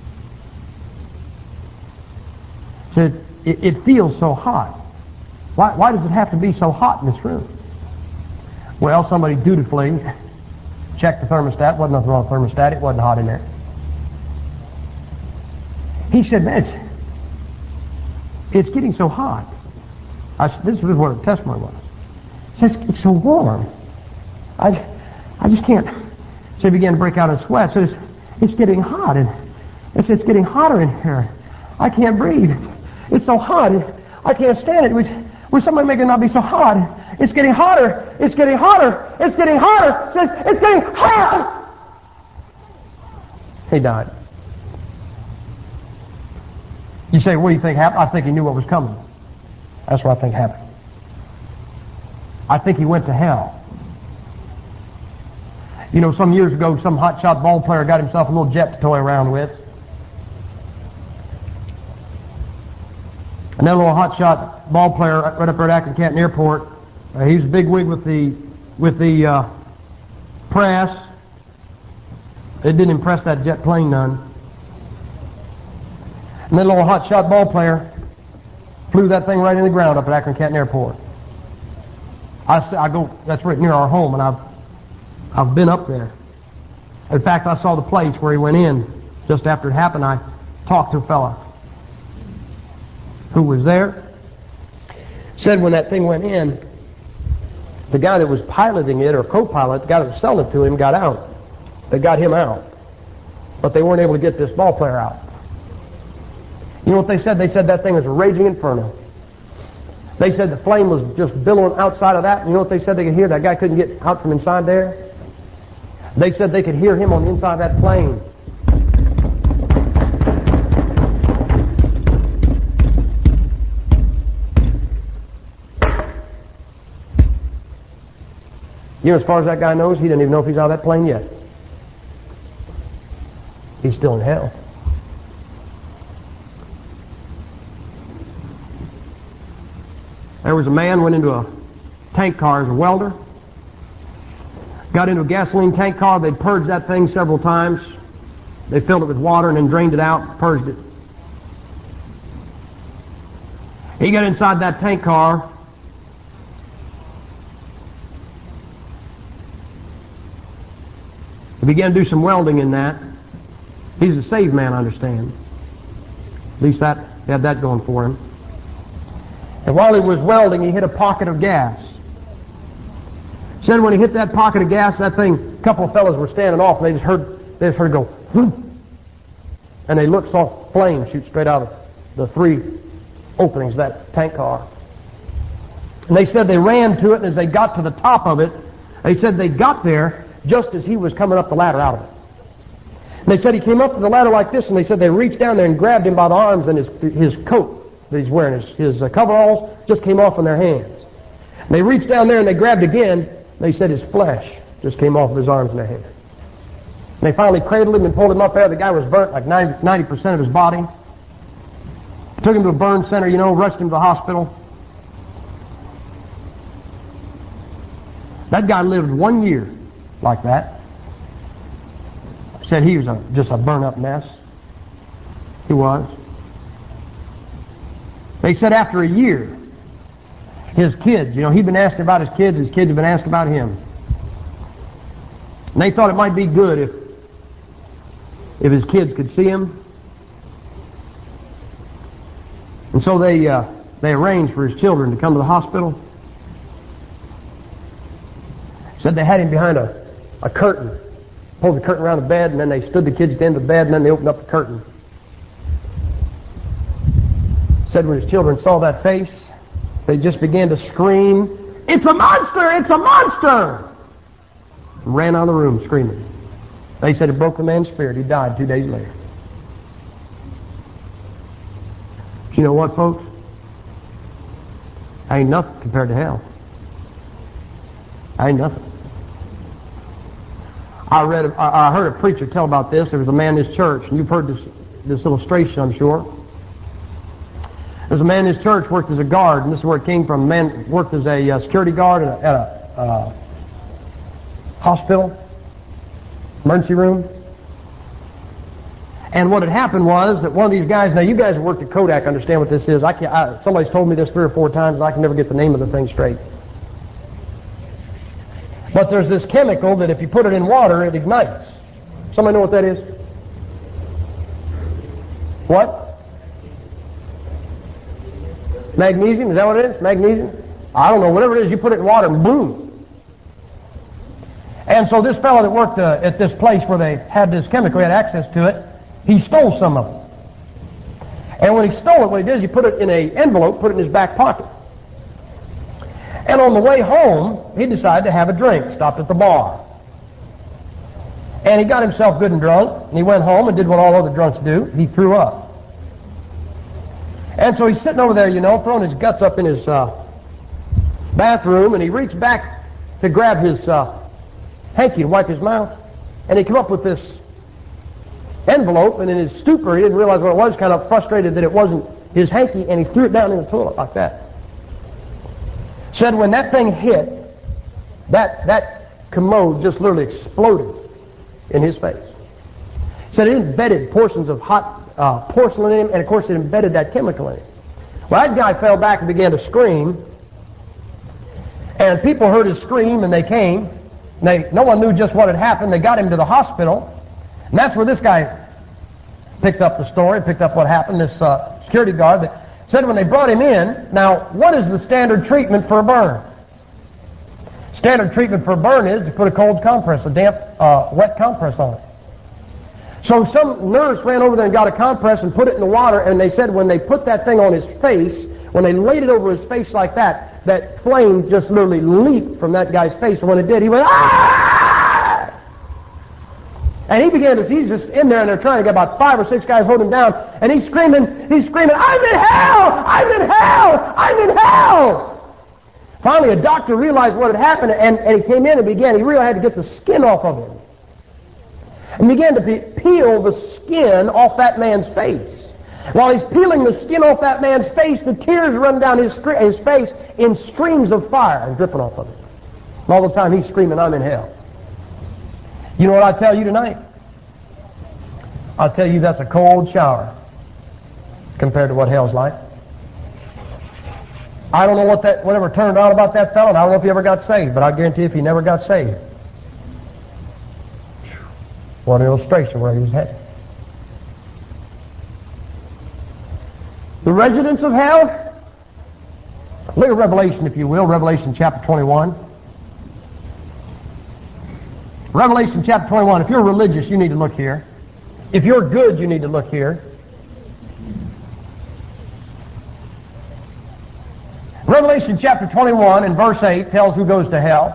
She said, it feels so hot. Why does it have to be so hot in this room? Well, somebody dutifully checked the thermostat. Wasn't nothing wrong with the thermostat. It wasn't hot in there. He said, man, it's getting so hot. This is what the testimony was. He says, it's so warm. I just can't. So he began to break out in sweat. So it's getting hot. And it's getting hotter in here. I can't breathe. It's so hot. I can't stand it. Will somebody make it not be so hot? It's getting hotter. It's getting hotter. It's getting hotter. It's getting hotter. He died. You say, what do you think happened? I think he knew what was coming. That's what I think happened. I think he went to hell. Some years ago, some hotshot ball player got himself a little jet to toy around with. And that little hotshot ball player right up there at Akron Canton Airport, he was a big wig with the press. It didn't impress that jet plane none. And that little hotshot ball player flew that thing right in the ground up at Akron Canton Airport. I go, that's right near our home, and I've been up there. In fact, I saw the place where he went in just after it happened. I talked to a fella who was there. Said when that thing went in, the guy that was piloting it, or co-pilot, the guy that was selling it to him, got out. They got him out. But they weren't able to get this ball player out. You know what they said? They said that thing was a raging inferno. They said the flame was just billowing outside of that. You know what they said they could hear? That guy couldn't get out from inside there. They said they could hear him on the inside of that plane. As far as that guy knows, he doesn't even know if he's out of that plane yet. He's still in hell. There was a man went into a tank car as a welder. Got into a gasoline tank car. They'd purged that thing several times. They filled it with water and then drained it out, purged it. He got inside that tank car, He began to do some welding in that. He's a saved man, I understand. At least that he had that going for him. And while he was welding, he hit a pocket of gas. Said when he hit that pocket of gas, that thing, a couple of fellows were standing off, and they just heard it go, whoom. And they looked, saw flames shoot straight out of the 3 openings of that tank car. And they said they ran to it, and as they got to the top of it, they said they got there just as he was coming up the ladder out of it. And they said he came up to the ladder like this, and they said they reached down there and grabbed him by the arms, and his coat that he's wearing, his coveralls, just came off in their hands. And they reached down there and they grabbed again, and they said his flesh just came off of his arms and their hands. And they finally cradled him and pulled him up there. The guy was burnt like 90% of his body. Took him to a burn center, rushed him to the hospital. That guy lived 1 year like that. Said he was just a burn-up mess. He was. They said after a year, his kids, he'd been asked about his kids had been asked about him. And they thought it might be good if his kids could see him. And so they arranged for his children to come to the hospital. Said they had him behind a curtain. Pulled the curtain around the bed, and then they stood the kids at the end of the bed, and then they opened up the curtain. Said when his children saw that face, they just began to scream, "It's a monster! It's a monster!" And ran out of the room screaming. They said it broke the man's spirit. He died 2 days later. But you know what, folks? Ain't nothing compared to hell. Ain't nothing. I heard a preacher tell about this. There was a man in his church, and you've heard this illustration, I'm sure. There's a man in his church worked as a guard, and this is where it came from. A man worked as a security guard at a hospital, emergency room. And what had happened was that one of these guys, now you guys have worked at Kodak, understand what this is. Somebody's told me this 3 or 4 times, and I can never get the name of the thing straight. But there's this chemical that if you put it in water, it ignites. Somebody know what that is? What? Magnesium? Is that what it is? Magnesium? I don't know. Whatever it is, you put it in water and boom. And so this fellow that worked at this place where they had this chemical, he had access to it, he stole some of it. And when he stole it, what he did is he put it in an envelope, put it in his back pocket. And on the way home, he decided to have a drink, stopped at the bar. And he got himself good and drunk, and he went home and did what all other drunks do. He threw up. And so he's sitting over there, throwing his guts up in his bathroom, and he reached back to grab his hanky to wipe his mouth, and he came up with this envelope, and in his stupor, he didn't realize what it was, kind of frustrated that it wasn't his hanky, and he threw it down in the toilet like that. Said when that thing hit, that commode just literally exploded in his face. Said it embedded portions of hot porcelain in him, and of course it embedded that chemical in him. Well, that guy fell back and began to scream, and people heard his scream, and they came. No one knew just what had happened. They got him to the hospital, and that's where this guy picked up the story, picked up what happened, this security guard that said when they brought him in, now, what is the standard treatment for a burn? Standard treatment for a burn is to put a cold compress, a damp, wet compress on it. So some nurse ran over there and got a compress and put it in the water, and they said when they put that thing on his face, when they laid it over his face like that, that flame just literally leaped from that guy's face, and when it did, he went, "Ah!" And he's just in there, and they're trying to get about 5 or 6 guys holding him down, and he's screaming, "I'm in hell! I'm in hell! I'm in hell!" Finally, a doctor realized what had happened, and he came in and he really had to get the skin off of him. And began to peel the skin off that man's face. While he's peeling the skin off that man's face, the tears run down his face in streams of fire and dripping off of it. And all the time he's screaming, "I'm in hell." You know what I tell you tonight? I'll tell you that's a cold shower compared to what hell's like. I don't know whatever turned on about that fellow, and I don't know if he ever got saved, but I guarantee if he never got saved, What an illustration where he was headed. The residents of hell? Look at Revelation, if you will, Revelation chapter 21. Revelation chapter 21. If you're religious, you need to look here. If you're good, you need to look here. Revelation chapter 21 and verse 8 tells who goes to hell.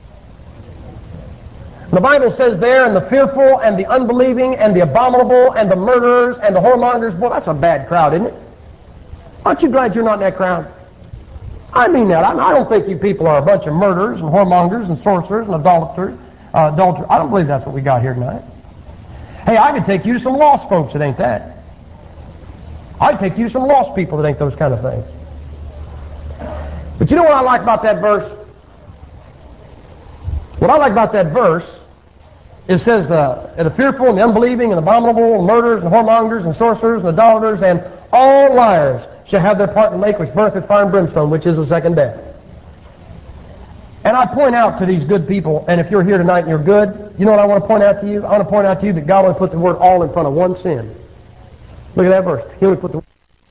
The Bible says there, and the fearful and the unbelieving and the abominable and the murderers and the whoremongers. Boy, that's a bad crowd, isn't it? Aren't you glad you're not in that crowd? I mean that. I don't think you people are a bunch of murderers and whoremongers and sorcerers and adulterers. I don't believe that's what we got here tonight. Hey, I could take you to some lost folks that ain't that. I'd take you to some lost people that ain't those kind of things. But you know what I like about that verse? What I like about that verse, it says, the fearful and the unbelieving and the abominable and murderers and whoremongers and sorcerers and idolaters and all liars shall have their part in the lake which burneth with fire and brimstone, which is the second death. And I point out to these good people, and if you're here tonight and you're good, you know what I want to point out to you? I want to point out to you that God only put the word all in front of one sin. Look at that verse. He only put the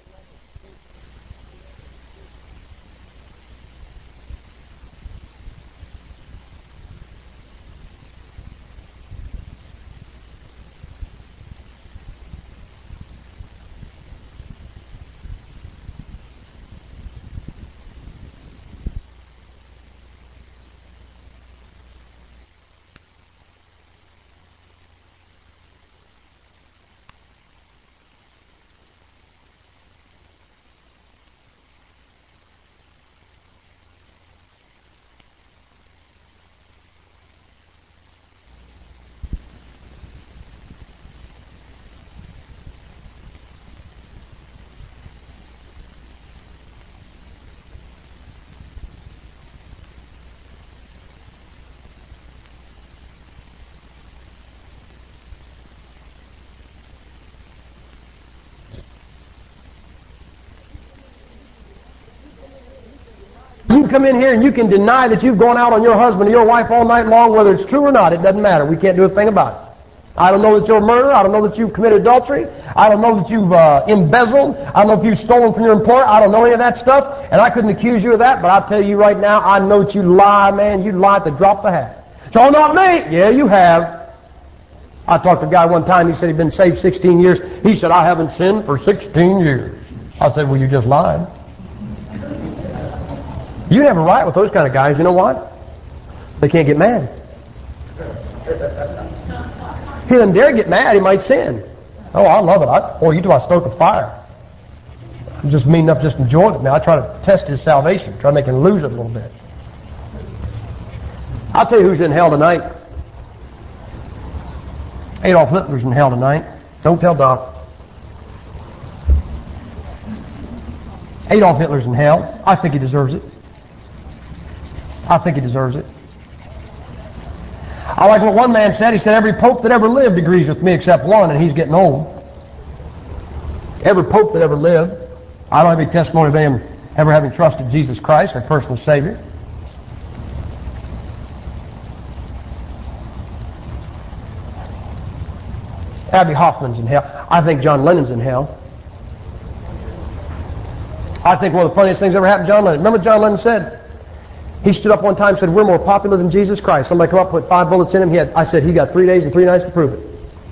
You can come in here and you can deny that you've gone out on your husband or your wife all night long, whether it's true or not. It doesn't matter. We can't do a thing about it. I don't know that you're a murderer. I don't know that you've committed adultery. I don't know that you've embezzled. I don't know if you've stolen from your employer. I don't know any of that stuff, and I couldn't accuse you of that, but I'll tell you right now, I know that you lie, man. You lie at the drop of a hat. It's all not me. Yeah, you have. I talked to a guy one time. He said he'd been saved 16 years. He said, I haven't sinned for 16 years. I said, well, you just lied. You have a right with those kind of guys. You know what? They can't get mad. He doesn't dare get mad. He might sin. Oh, I love it. You do. I stoke a fire. I'm just mean enough just to enjoy it. Now I try to test his salvation. Try to make him lose it a little bit. I'll tell you who's in hell tonight. Adolf Hitler's in hell tonight. Don't tell Doc. Adolf Hitler's in hell. I think he deserves it. I think he deserves it. I like what one man said. He said, every pope that ever lived agrees with me except one, and he's getting old. Every pope that ever lived. I don't have any testimony of him ever having trusted Jesus Christ, their personal Savior. Abbie Hoffman's in hell. I think John Lennon's in hell. I think one of the funniest things ever happened to John Lennon. Remember what John Lennon said? He stood up one time and said, we're more popular than Jesus Christ. Somebody come up, put 5 bullets in him. I said, he got 3 days and 3 nights to prove it.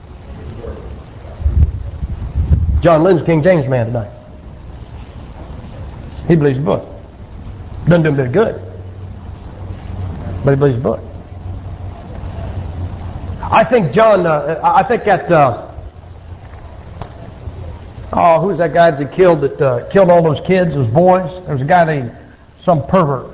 John Lennon's King James man tonight. He believes the book. Doesn't do him a bit of good. But he believes the book. I think who was that guy that killed all those kids, those boys? There was a guy named some pervert.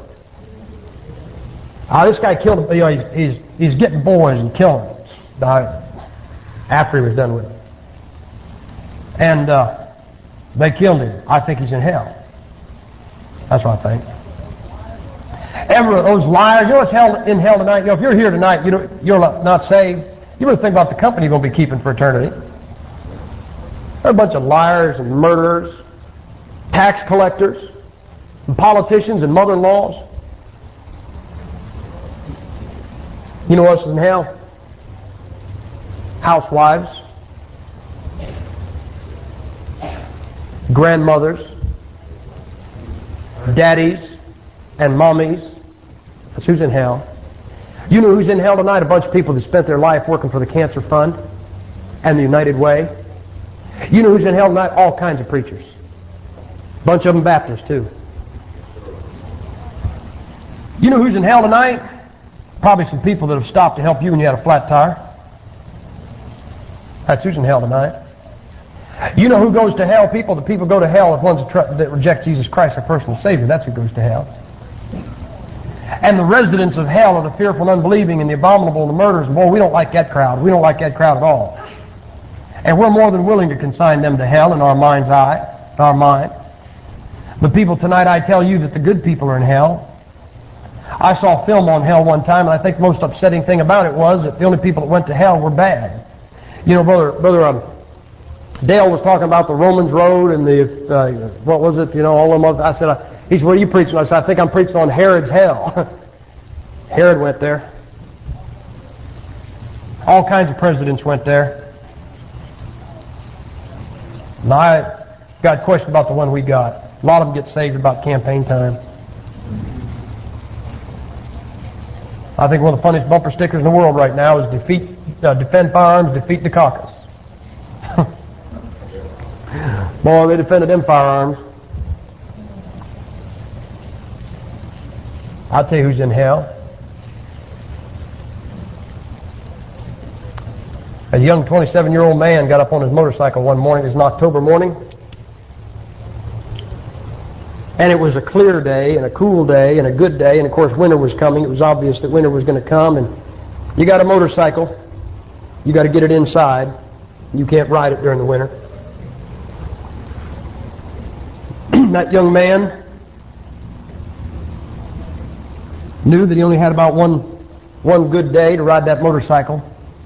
This guy killed him. He's getting boys and killing them after he was done with them. And they killed him. I think he's in hell. That's what I think. Those liars, you know what's in hell tonight? You know, if you're here tonight, you're not saved. You better think about the company you're going to be keeping for eternity. They're a bunch of liars and murderers, tax collectors, and politicians and mother-in-laws. You know what's in hell? housewives, grandmothers, daddies, and mommies. That's who's in hell. You know who's in hell tonight? A bunch of people that spent their life working for the Cancer Fund and the United Way. You know who's in hell tonight? All kinds of preachers. A bunch of them Baptists, too. You know who's in hell tonight? Probably some people that have stopped to help you when you had a flat tire. That's who's in hell tonight. You know who goes to hell? The people go to hell if ones that reject Jesus Christ as personal Savior. That's who goes to hell. And the residents of hell are the fearful and unbelieving and the abominable and the murderers. Boy, we don't like that crowd. We don't like that crowd at all. And we're more than willing to consign them to hell in our mind's eye, our mind. The people tonight, I tell you that the good people are in hell. I saw a film on hell one time, and I think the most upsetting thing about it was that the only people that went to hell were bad. You know, Brother Dale was talking about the Romans Road and the, what was it, you know, all them other, I said, he said, what are you preaching? I said, I think I'm preaching on Herod's hell. Herod went there. All kinds of presidents went there. And I got a question about the one we got. A lot of them get saved about campaign time. I think one of the funniest bumper stickers in the world right now is defend firearms, defeat the caucus. Boy, they defended them firearms. I'll tell you who's in hell. A young 27-year-old man got up on his motorcycle one morning. It was an October morning. And it was a clear day and a cool day and a good day. And, of course, winter was coming. It was obvious that winter was going to come. And you got a motorcycle. You got to get it inside. You can't ride it during the winter. That young man knew that he only had about one good day to ride that motorcycle.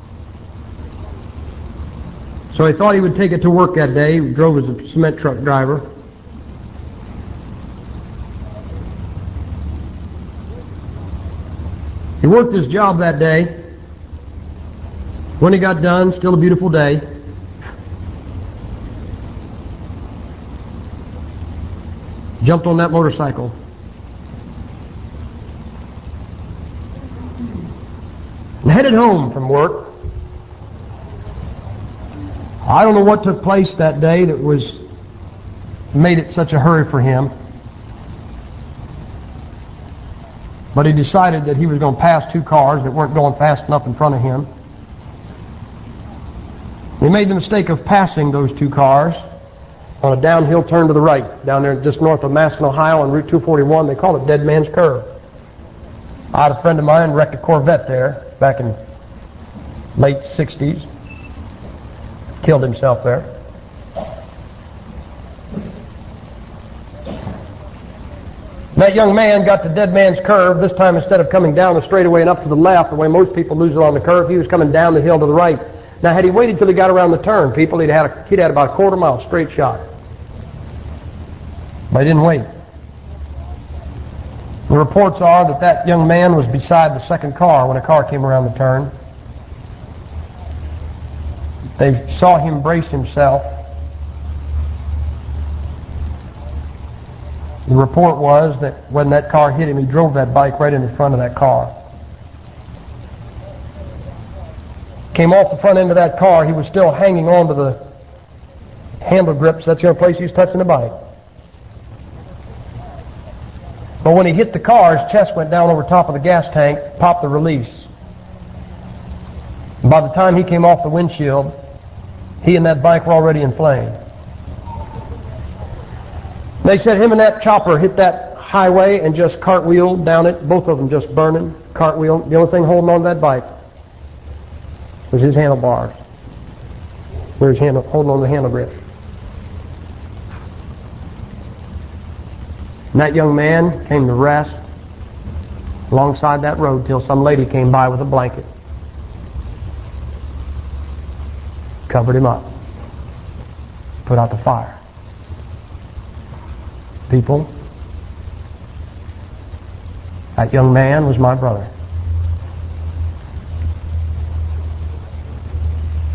So he thought he would take it to work that day. He drove as a cement truck driver. He worked his job that day. When he got done, still a beautiful day, jumped on that motorcycle. And headed home from work. I don't know what took place that day that made it such a hurry for him. But he decided that he was going to pass two cars that weren't going fast enough in front of him. He made the mistake of passing those two cars on a downhill turn to the right, down there just north of Masson, Ohio on Route 241. They call it Dead Man's Curve. I had a friend of mine wrecked a Corvette there back in late 60s. Killed himself there. That young man got to Dead Man's Curve. This time, instead of coming down the straightaway and up to the left, the way most people lose it on the curve, he was coming down the hill to the right. Now, had he waited till he got around the turn, people, he'd had about a quarter mile straight shot. But he didn't wait. The reports are that young man was beside the second car when a car came around the turn. They saw him brace himself. The report was that when that car hit him, he drove that bike right in the front of that car. Came off the front end of that car. He was still hanging on to the handle grips. That's the only place he was touching the bike. But when he hit the car, his chest went down over top of the gas tank, popped the release. And by the time he came off the windshield, he and that bike were already in flames. They said him and that chopper hit that highway and just cartwheeled down it, both of them just burning, cartwheel. The only thing holding on to that bike was his handlebars, where his hand holding on the handle grip. And that young man came to rest alongside that road till some lady came by with a blanket, covered him up, put out the fire. People, that young man was my brother.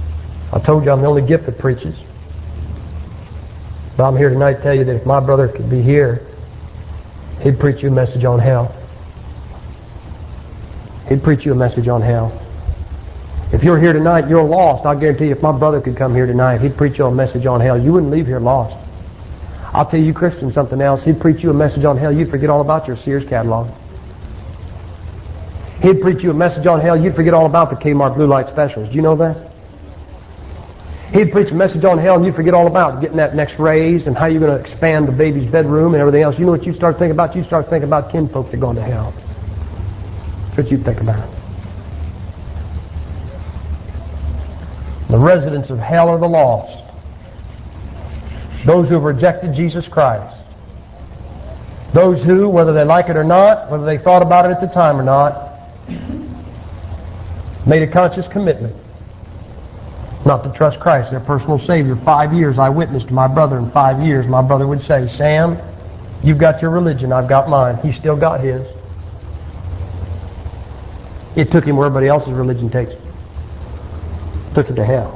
told you I'm the only gift that preaches. But I'm here tonight to tell you that if my brother could be here, he'd preach you a message on hell. He'd preach you a message on hell. If you're here tonight, you're lost. I guarantee you, if my brother could come here tonight, he'd preach you a message on hell. You wouldn't leave here lost. I'll tell you, Christian, something else. He'd preach you a message on hell. You'd forget all about your Sears catalog. He'd preach you a message on hell. You'd forget all about the Kmart Blue Light specials. Do you know that? He'd preach a message on hell, and you'd forget all about getting that next raise and how you're going to expand the baby's bedroom and everything else. You know what you start thinking about? You start thinking about kinfolk that are going to hell. That's what you'd think about. The residents of hell are the lost. Those who have rejected Jesus Christ. Those who, whether they like it or not, whether they thought about it at the time or not, made a conscious commitment not to trust Christ, their personal Savior. 5 years I witnessed to my brother. In 5 years, my brother would say, Sam, you've got your religion, I've got mine. He still got his. It took him where everybody else's religion takes him. Took him to hell.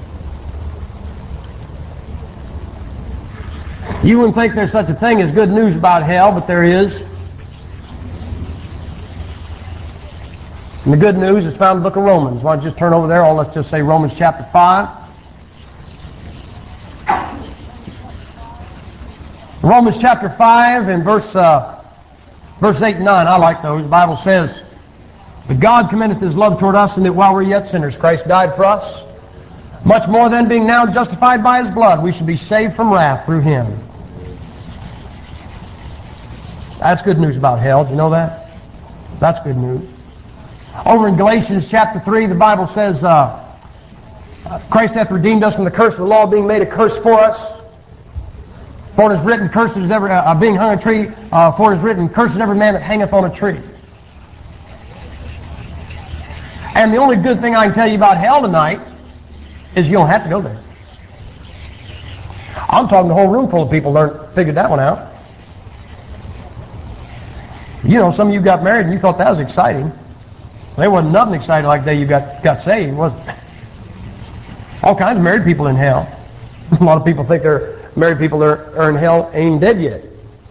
You wouldn't think there's such a thing as good news about hell, but there is. And the good news is found in the book of Romans. Why don't you just turn over there, or let's just say Romans chapter 5. Romans chapter 5 and verse 8 and 9. I like those. The Bible says, But God commendeth His love toward us, and that while we're yet sinners, Christ died for us. Much more than being now justified by His blood, we should be saved from wrath through Him. That's good news about hell. Do you know that? That's good news. Over in Galatians chapter 3, the Bible says, Christ hath redeemed us from the curse of the law, being made a curse for us. For it is written, cursed is every, being hung on a tree, for it is written, cursed is every man that hangeth on a tree. And the only good thing I can tell you about hell tonight is you don't have to go there. I'm talking to a whole room full of people figured that one out. You know, some of you got married and you thought that was exciting. There wasn't nothing exciting like the day you got saved, was it? All kinds of married people in hell. A lot of people think they're married people that are in hell ain't dead yet.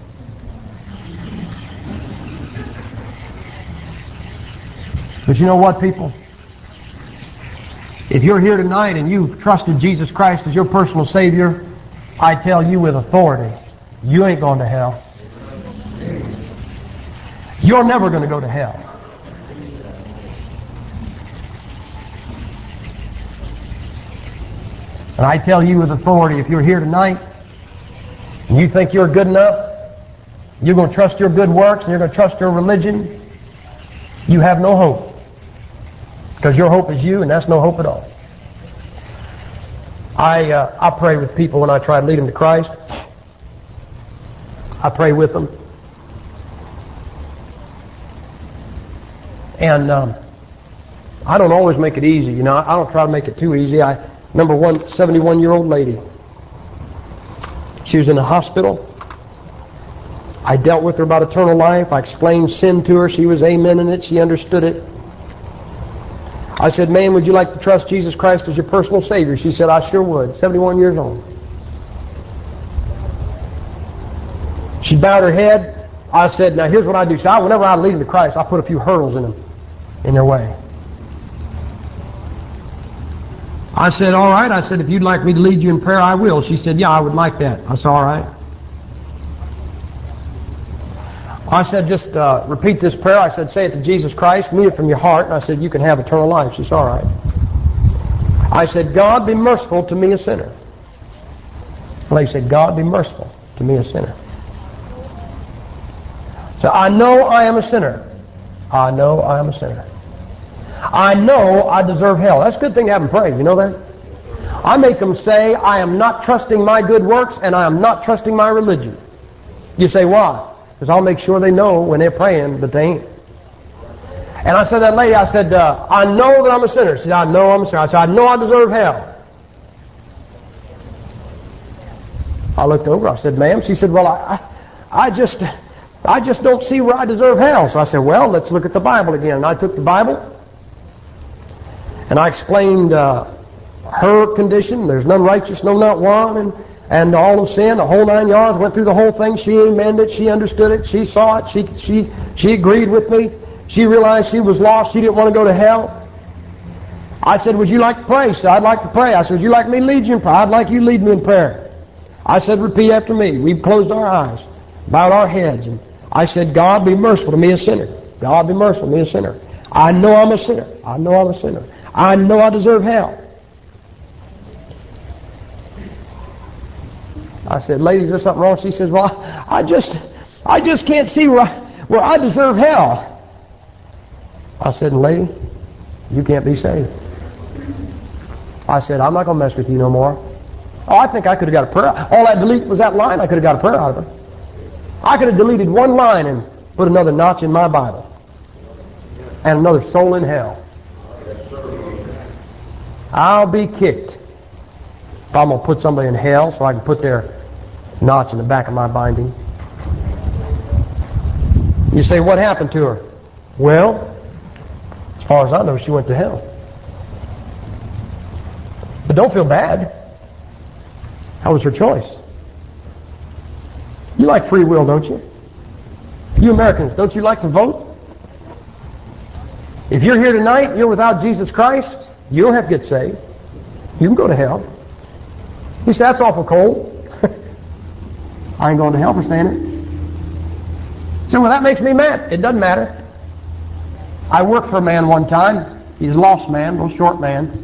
But you know what, people? If you're here tonight and you've trusted Jesus Christ as your personal Savior, I tell you with authority, you ain't going to hell. You're never going to go to hell. And I tell you with authority, if you're here tonight and you think you're good enough, you're going to trust your good works and you're going to trust your religion, you have no hope. Because your hope is you, and that's no hope at all. I pray with people when I try to lead them to Christ. I pray with them. And I don't always make it easy. You know, I don't try to make it too easy. Number one, 71-year-old lady. She was in the hospital. I dealt with her about eternal life. I explained sin to her. She was amen in it. She understood it. I said, ma'am, would you like to trust Jesus Christ as your personal Savior? She said, I sure would. 71 years old. She bowed her head. I said, now here's what I do. So whenever I lead them to Christ, I put a few hurdles in their way. I said, all right. I said, if you'd like me to lead you in prayer, I will. She said, yeah, I would like that. I said, all right. I said, just repeat this prayer. I said, say it to Jesus Christ, mean it from your heart. And I said, you can have eternal life. She said, all right. I said, God, be merciful to me, a sinner. The lady said, God, be merciful to me, a sinner. So I know I am a sinner. I know I am a sinner. I know I deserve hell. That's a good thing to have them pray. You know that? I make them say, I am not trusting my good works and I am not trusting my religion. You say, why? Because I'll make sure they know when they're praying, but they ain't. And I said to that lady, I said, I know that I'm a sinner. She said, I know I'm a sinner. I said, I know I deserve hell. I looked over. I said, ma'am. She said, well, I just don't see where I deserve hell. So I said, well, let's look at the Bible again. And I took the Bible and I explained her condition. There's none righteous, no, not one. And all of sin, the whole 9 yards, went through the whole thing. She amended it. She understood it. She saw it. She agreed with me. She realized she was lost. She didn't want to go to hell. I said, would you like to pray? She said, I'd like to pray. I said, would you like me to lead you in prayer? I'd like you to lead me in prayer. I said, repeat after me. We closed our eyes, bowed our heads, and I said, God, be merciful to me, a sinner. God, be merciful to me, a sinner. I know I'm a sinner. I know I'm a sinner. I know I deserve hell. I said, lady, is there something wrong? She says, well, I just can't see where I deserve hell. I said, lady, you can't be saved. I said, I'm not going to mess with you no more. Oh, I think I could have got a prayer. All I deleted was that line. I could have got a prayer out of it. I could have deleted one line and put another notch in my Bible. And another soul in hell. I'll be kicked if I'm going to put somebody in hell so I can put their notch in the back of my binding. You say, what happened to her? Well, as far as I know, she went to hell. But don't feel bad. That was her choice. You like free will, don't you? You Americans, don't you like to vote? If you're here tonight, you're without Jesus Christ, you don't have to get saved. You can go to hell. You say, that's awful cold. I ain't going to hell for saying it. So, well, that makes me mad. It doesn't matter. I worked for a man one time. He's a lost man, a little short man.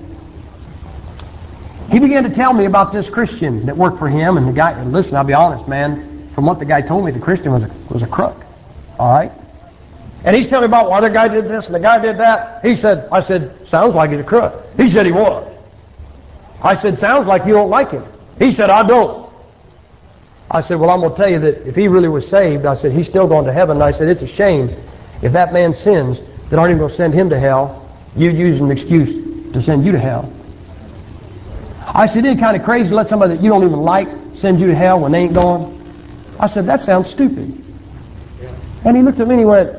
He began to tell me about this Christian that worked for him, and the guy, listen, I'll be honest, man, from what the guy told me, the Christian was a crook. All right? And he's telling me about why the guy did this and the guy did that. I said, sounds like he's a crook. He said he was. I said, sounds like you don't like him. He said, I don't. I said, well, I'm going to tell you that if he really was saved, I said, he's still going to heaven. And I said, it's a shame if that man sins that aren't even going to send him to hell. You use an excuse to send you to hell. I said, isn't it kind of crazy to let somebody that you don't even like send you to hell when they ain't going? I said, that sounds stupid. And he looked at me and he went,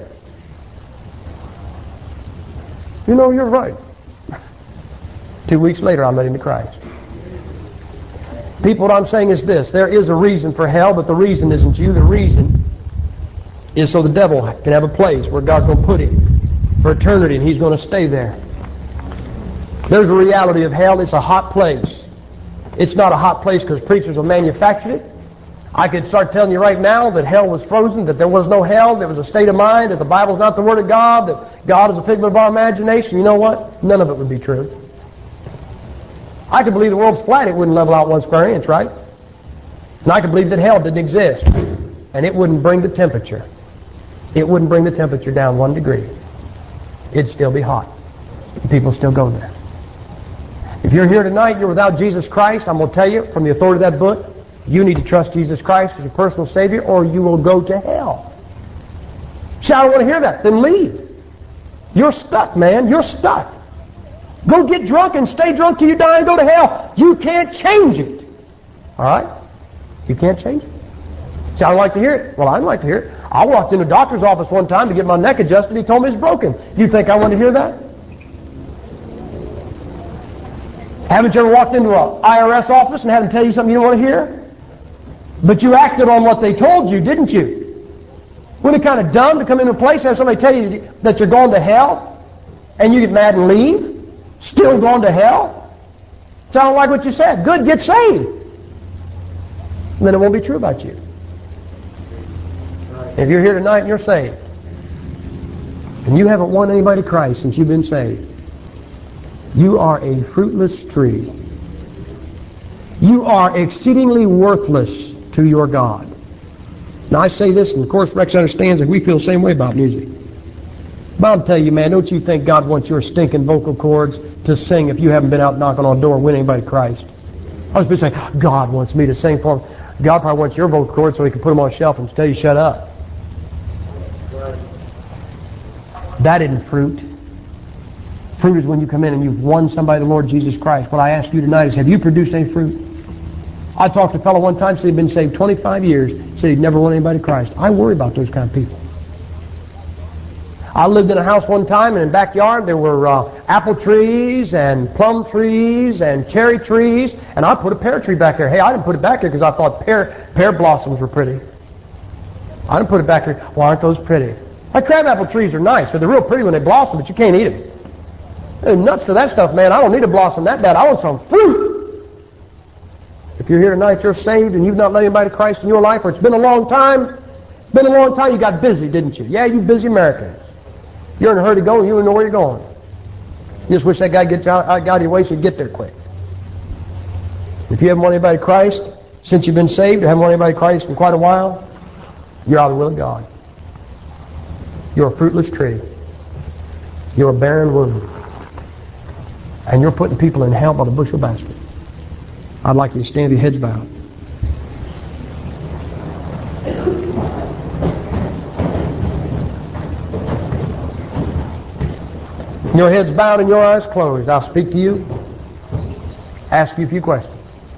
you know, you're right. 2 weeks later, I led him to Christ. People, what I'm saying is this. There is a reason for hell, but the reason isn't you. The reason is so the devil can have a place where God's going to put him for eternity, and he's going to stay there. There's a reality of hell. It's a hot place. It's not a hot place because preachers have manufactured it. I could start telling you right now that hell was frozen, that there was no hell, there was a state of mind, that the Bible's not the Word of God, that God is a figment of our imagination. You know what? None of it would be true. I could believe the world's flat, it wouldn't level out 1 square inch, right? And I could believe that hell didn't exist, and it wouldn't bring the temperature. It wouldn't bring the temperature down 1 degree. It'd still be hot. People still go there. If you're here tonight, you're without Jesus Christ, I'm going to tell you from the authority of that book, you need to trust Jesus Christ as your personal Savior, or you will go to hell. See, I don't want to hear that. Then leave. You're stuck, man. You're stuck. Go get drunk and stay drunk till you die and go to hell. You can't change it. All right? You can't change it. See, I don't like to hear it. Well, I don't like to hear it. I walked into a doctor's office one time to get my neck adjusted. He told me it's broken. You think I want to hear that? Haven't you ever walked into an IRS office and had them tell you something you don't want to hear? But you acted on what they told you, didn't you? Wasn't it kind of dumb to come into a place and have somebody tell you that you're going to hell and you get mad and leave? Still going to hell? So I don't like what you said. Good, get saved. And then it won't be true about you. If you're here tonight and you're saved, and you haven't won anybody to Christ since you've been saved, you are a fruitless tree. You are exceedingly worthless to your God. Now I say this, and of course Rex understands that we feel the same way about music. But I'll tell you, man, don't you think God wants your stinking vocal cords to sing if you haven't been out knocking on a door and winning anybody to Christ? I was going to say, God wants me to sing for him. God probably wants your vocal cords so he can put them on a shelf and tell you shut up. That isn't fruit. Fruit is when you come in and you've won somebody to the Lord Jesus Christ. What I ask you tonight is, have you produced any fruit? I talked to a fellow one time, said he'd been saved 25 years, said he'd never won anybody to Christ. I worry about those kind of people. I lived in a house one time, and in the backyard there were apple trees and plum trees and cherry trees, and I put a pear tree back there. Hey, I didn't put it back there because I thought pear blossoms were pretty. I didn't put it back there. Well, aren't those pretty? My crabapple trees are nice. They're real pretty when they blossom, but you can't eat them. They're nuts to that stuff, man. I don't need a blossom that bad. I want some fruit. If you're here tonight, you're saved, and you've not led anybody to Christ in your life, or it's been a long time. It's been a long time. You got busy, didn't you? Yeah, you busy Americans. You're in a hurry to go, and you don't know where you're going. You just wish that guy gets out of your way so you get there quick. If you haven't won anybody to Christ since you've been saved, or haven't won anybody to Christ in quite a while, you're out of the will of God. You're a fruitless tree. You're a barren womb. And you're putting people in hell by the bushel basket. I'd like you to stand with your heads bowed. Your heads bowed and your eyes closed. I'll speak to you, ask you a few questions.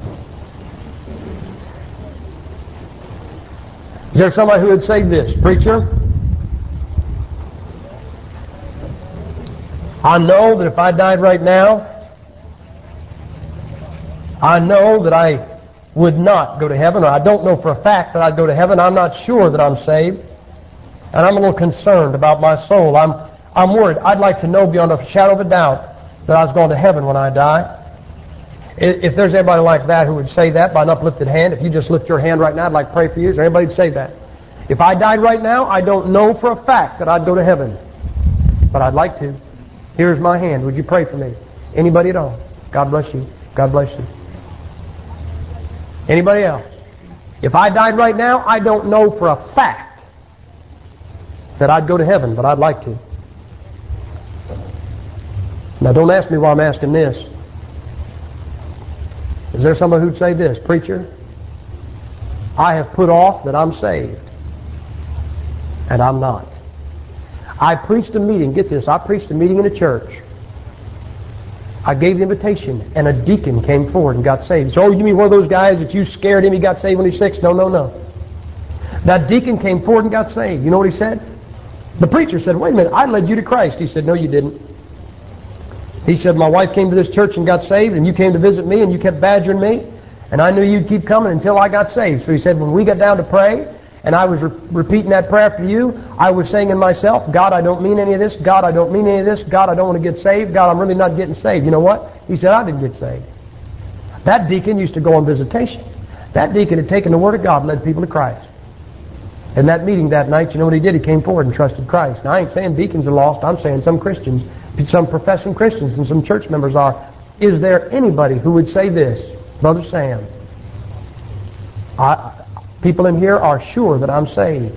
Is there somebody who would say this, preacher? I know that if I died right now, I know that I would not go to heaven, or I don't know for a fact that I'd go to heaven. I'm not sure that I'm saved, and I'm a little concerned about my soul. I'm worried. I'd like to know beyond a shadow of a doubt that I was going to heaven when I die. If there's anybody like that who would say that by an uplifted hand, if you just lift your hand right now, I'd like to pray for you. Is there anybody who'd say that? If I died right now, I don't know for a fact that I'd go to heaven, but I'd like to. Here's my hand. Would you pray for me? Anybody at all? God bless you. God bless you. Anybody else? If I died right now, I don't know for a fact that I'd go to heaven, but I'd like to. Now, don't ask me why I'm asking this. Is there somebody who'd say this, preacher? I have put off that I'm saved, and I'm not. I preached a meeting, get this, I preached a meeting in a church. I gave the invitation, and a deacon came forward and got saved. So, you mean one of those guys that you scared him, he got saved when he's 6? No. That deacon came forward and got saved. You know what he said? The preacher said, wait a minute, I led you to Christ. He said, no, you didn't. He said, my wife came to this church and got saved, and you came to visit me, and you kept badgering me, and I knew you'd keep coming until I got saved. So he said, when we got down to pray, and I was repeating that prayer for you, I was saying in myself, God, I don't mean any of this. God, I don't mean any of this. God, I don't want to get saved. God, I'm really not getting saved. You know what? He said, I didn't get saved. That deacon used to go on visitation. That deacon had taken the Word of God and led people to Christ. In that meeting that night, you know what he did? He came forward and trusted Christ. Now, I ain't saying deacons are lost. I'm saying some Christians, some professing Christians and some church members are. Is there anybody who would say this, Brother Sam, people in here are sure that I'm saved,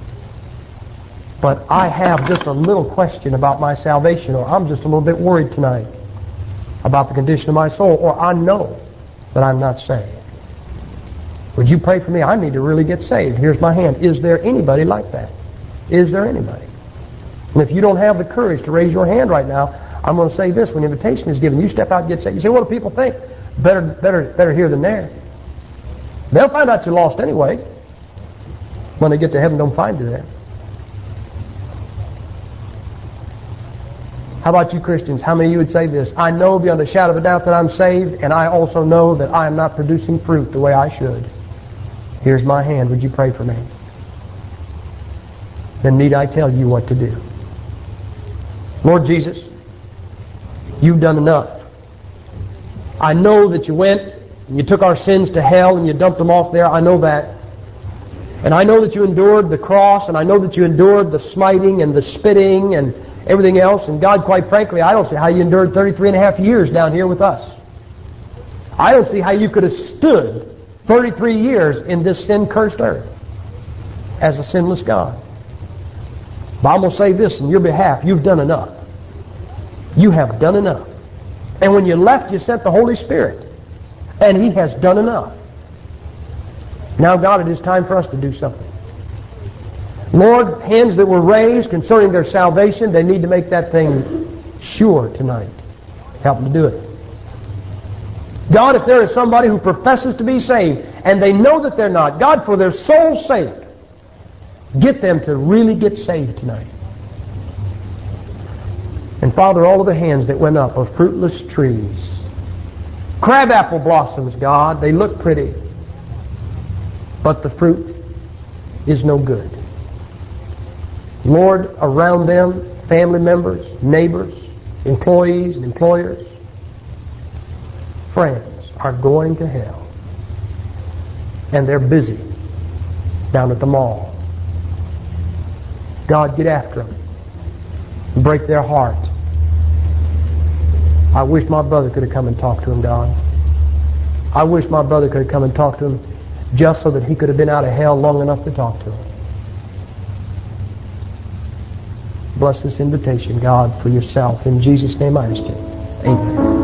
but I have just a little question about my salvation, or I'm just a little bit worried tonight about the condition of my soul, or I know that I'm not saved. Would you pray for me? I need to really get saved. Here's my hand. Is there anybody like that? Is there anybody? And if you don't have the courage to raise your hand right now, I'm going to say this. When the invitation is given, you step out and get saved. You say, what do people think? Better here than there. They'll find out you're lost anyway. When they get to heaven, don't find you there. How about you Christians? How many of you would say this? I know beyond a shadow of a doubt that I'm saved, and I also know that I am not producing fruit the way I should. Here's my hand. Would you pray for me? Then need I tell you what to do? Lord Jesus, you've done enough. I know that you went and you took our sins to hell and you dumped them off there. I know that. And I know that you endured the cross, and I know that you endured the smiting and the spitting and everything else. And God, quite frankly, I don't see how you endured 33 and a half years down here with us. I don't see how you could have stood 33 years in this sin-cursed earth as a sinless God. But I'm going to say this in your behalf. You've done enough. You have done enough. And when you left, you sent the Holy Spirit. And He has done enough. Now, God, it is time for us to do something. Lord, hands that were raised concerning their salvation, they need to make that thing sure tonight. Help them to do it. God, if there is somebody who professes to be saved and they know that they're not, God, for their soul's sake, get them to really get saved tonight. And Father, all of the hands that went up are fruitless trees. Crabapple blossoms, God, they look pretty, but the fruit is no good. Lord, around them, family members, neighbors, employees and employers, friends are going to hell. And they're busy down at the mall. God, get after them. Break their heart. I wish my brother could have come and talked to him, God. I wish my brother could have come and talked to him just so that he could have been out of hell long enough to talk to him. Bless this invitation, God, for yourself. In Jesus' name I ask you. Amen.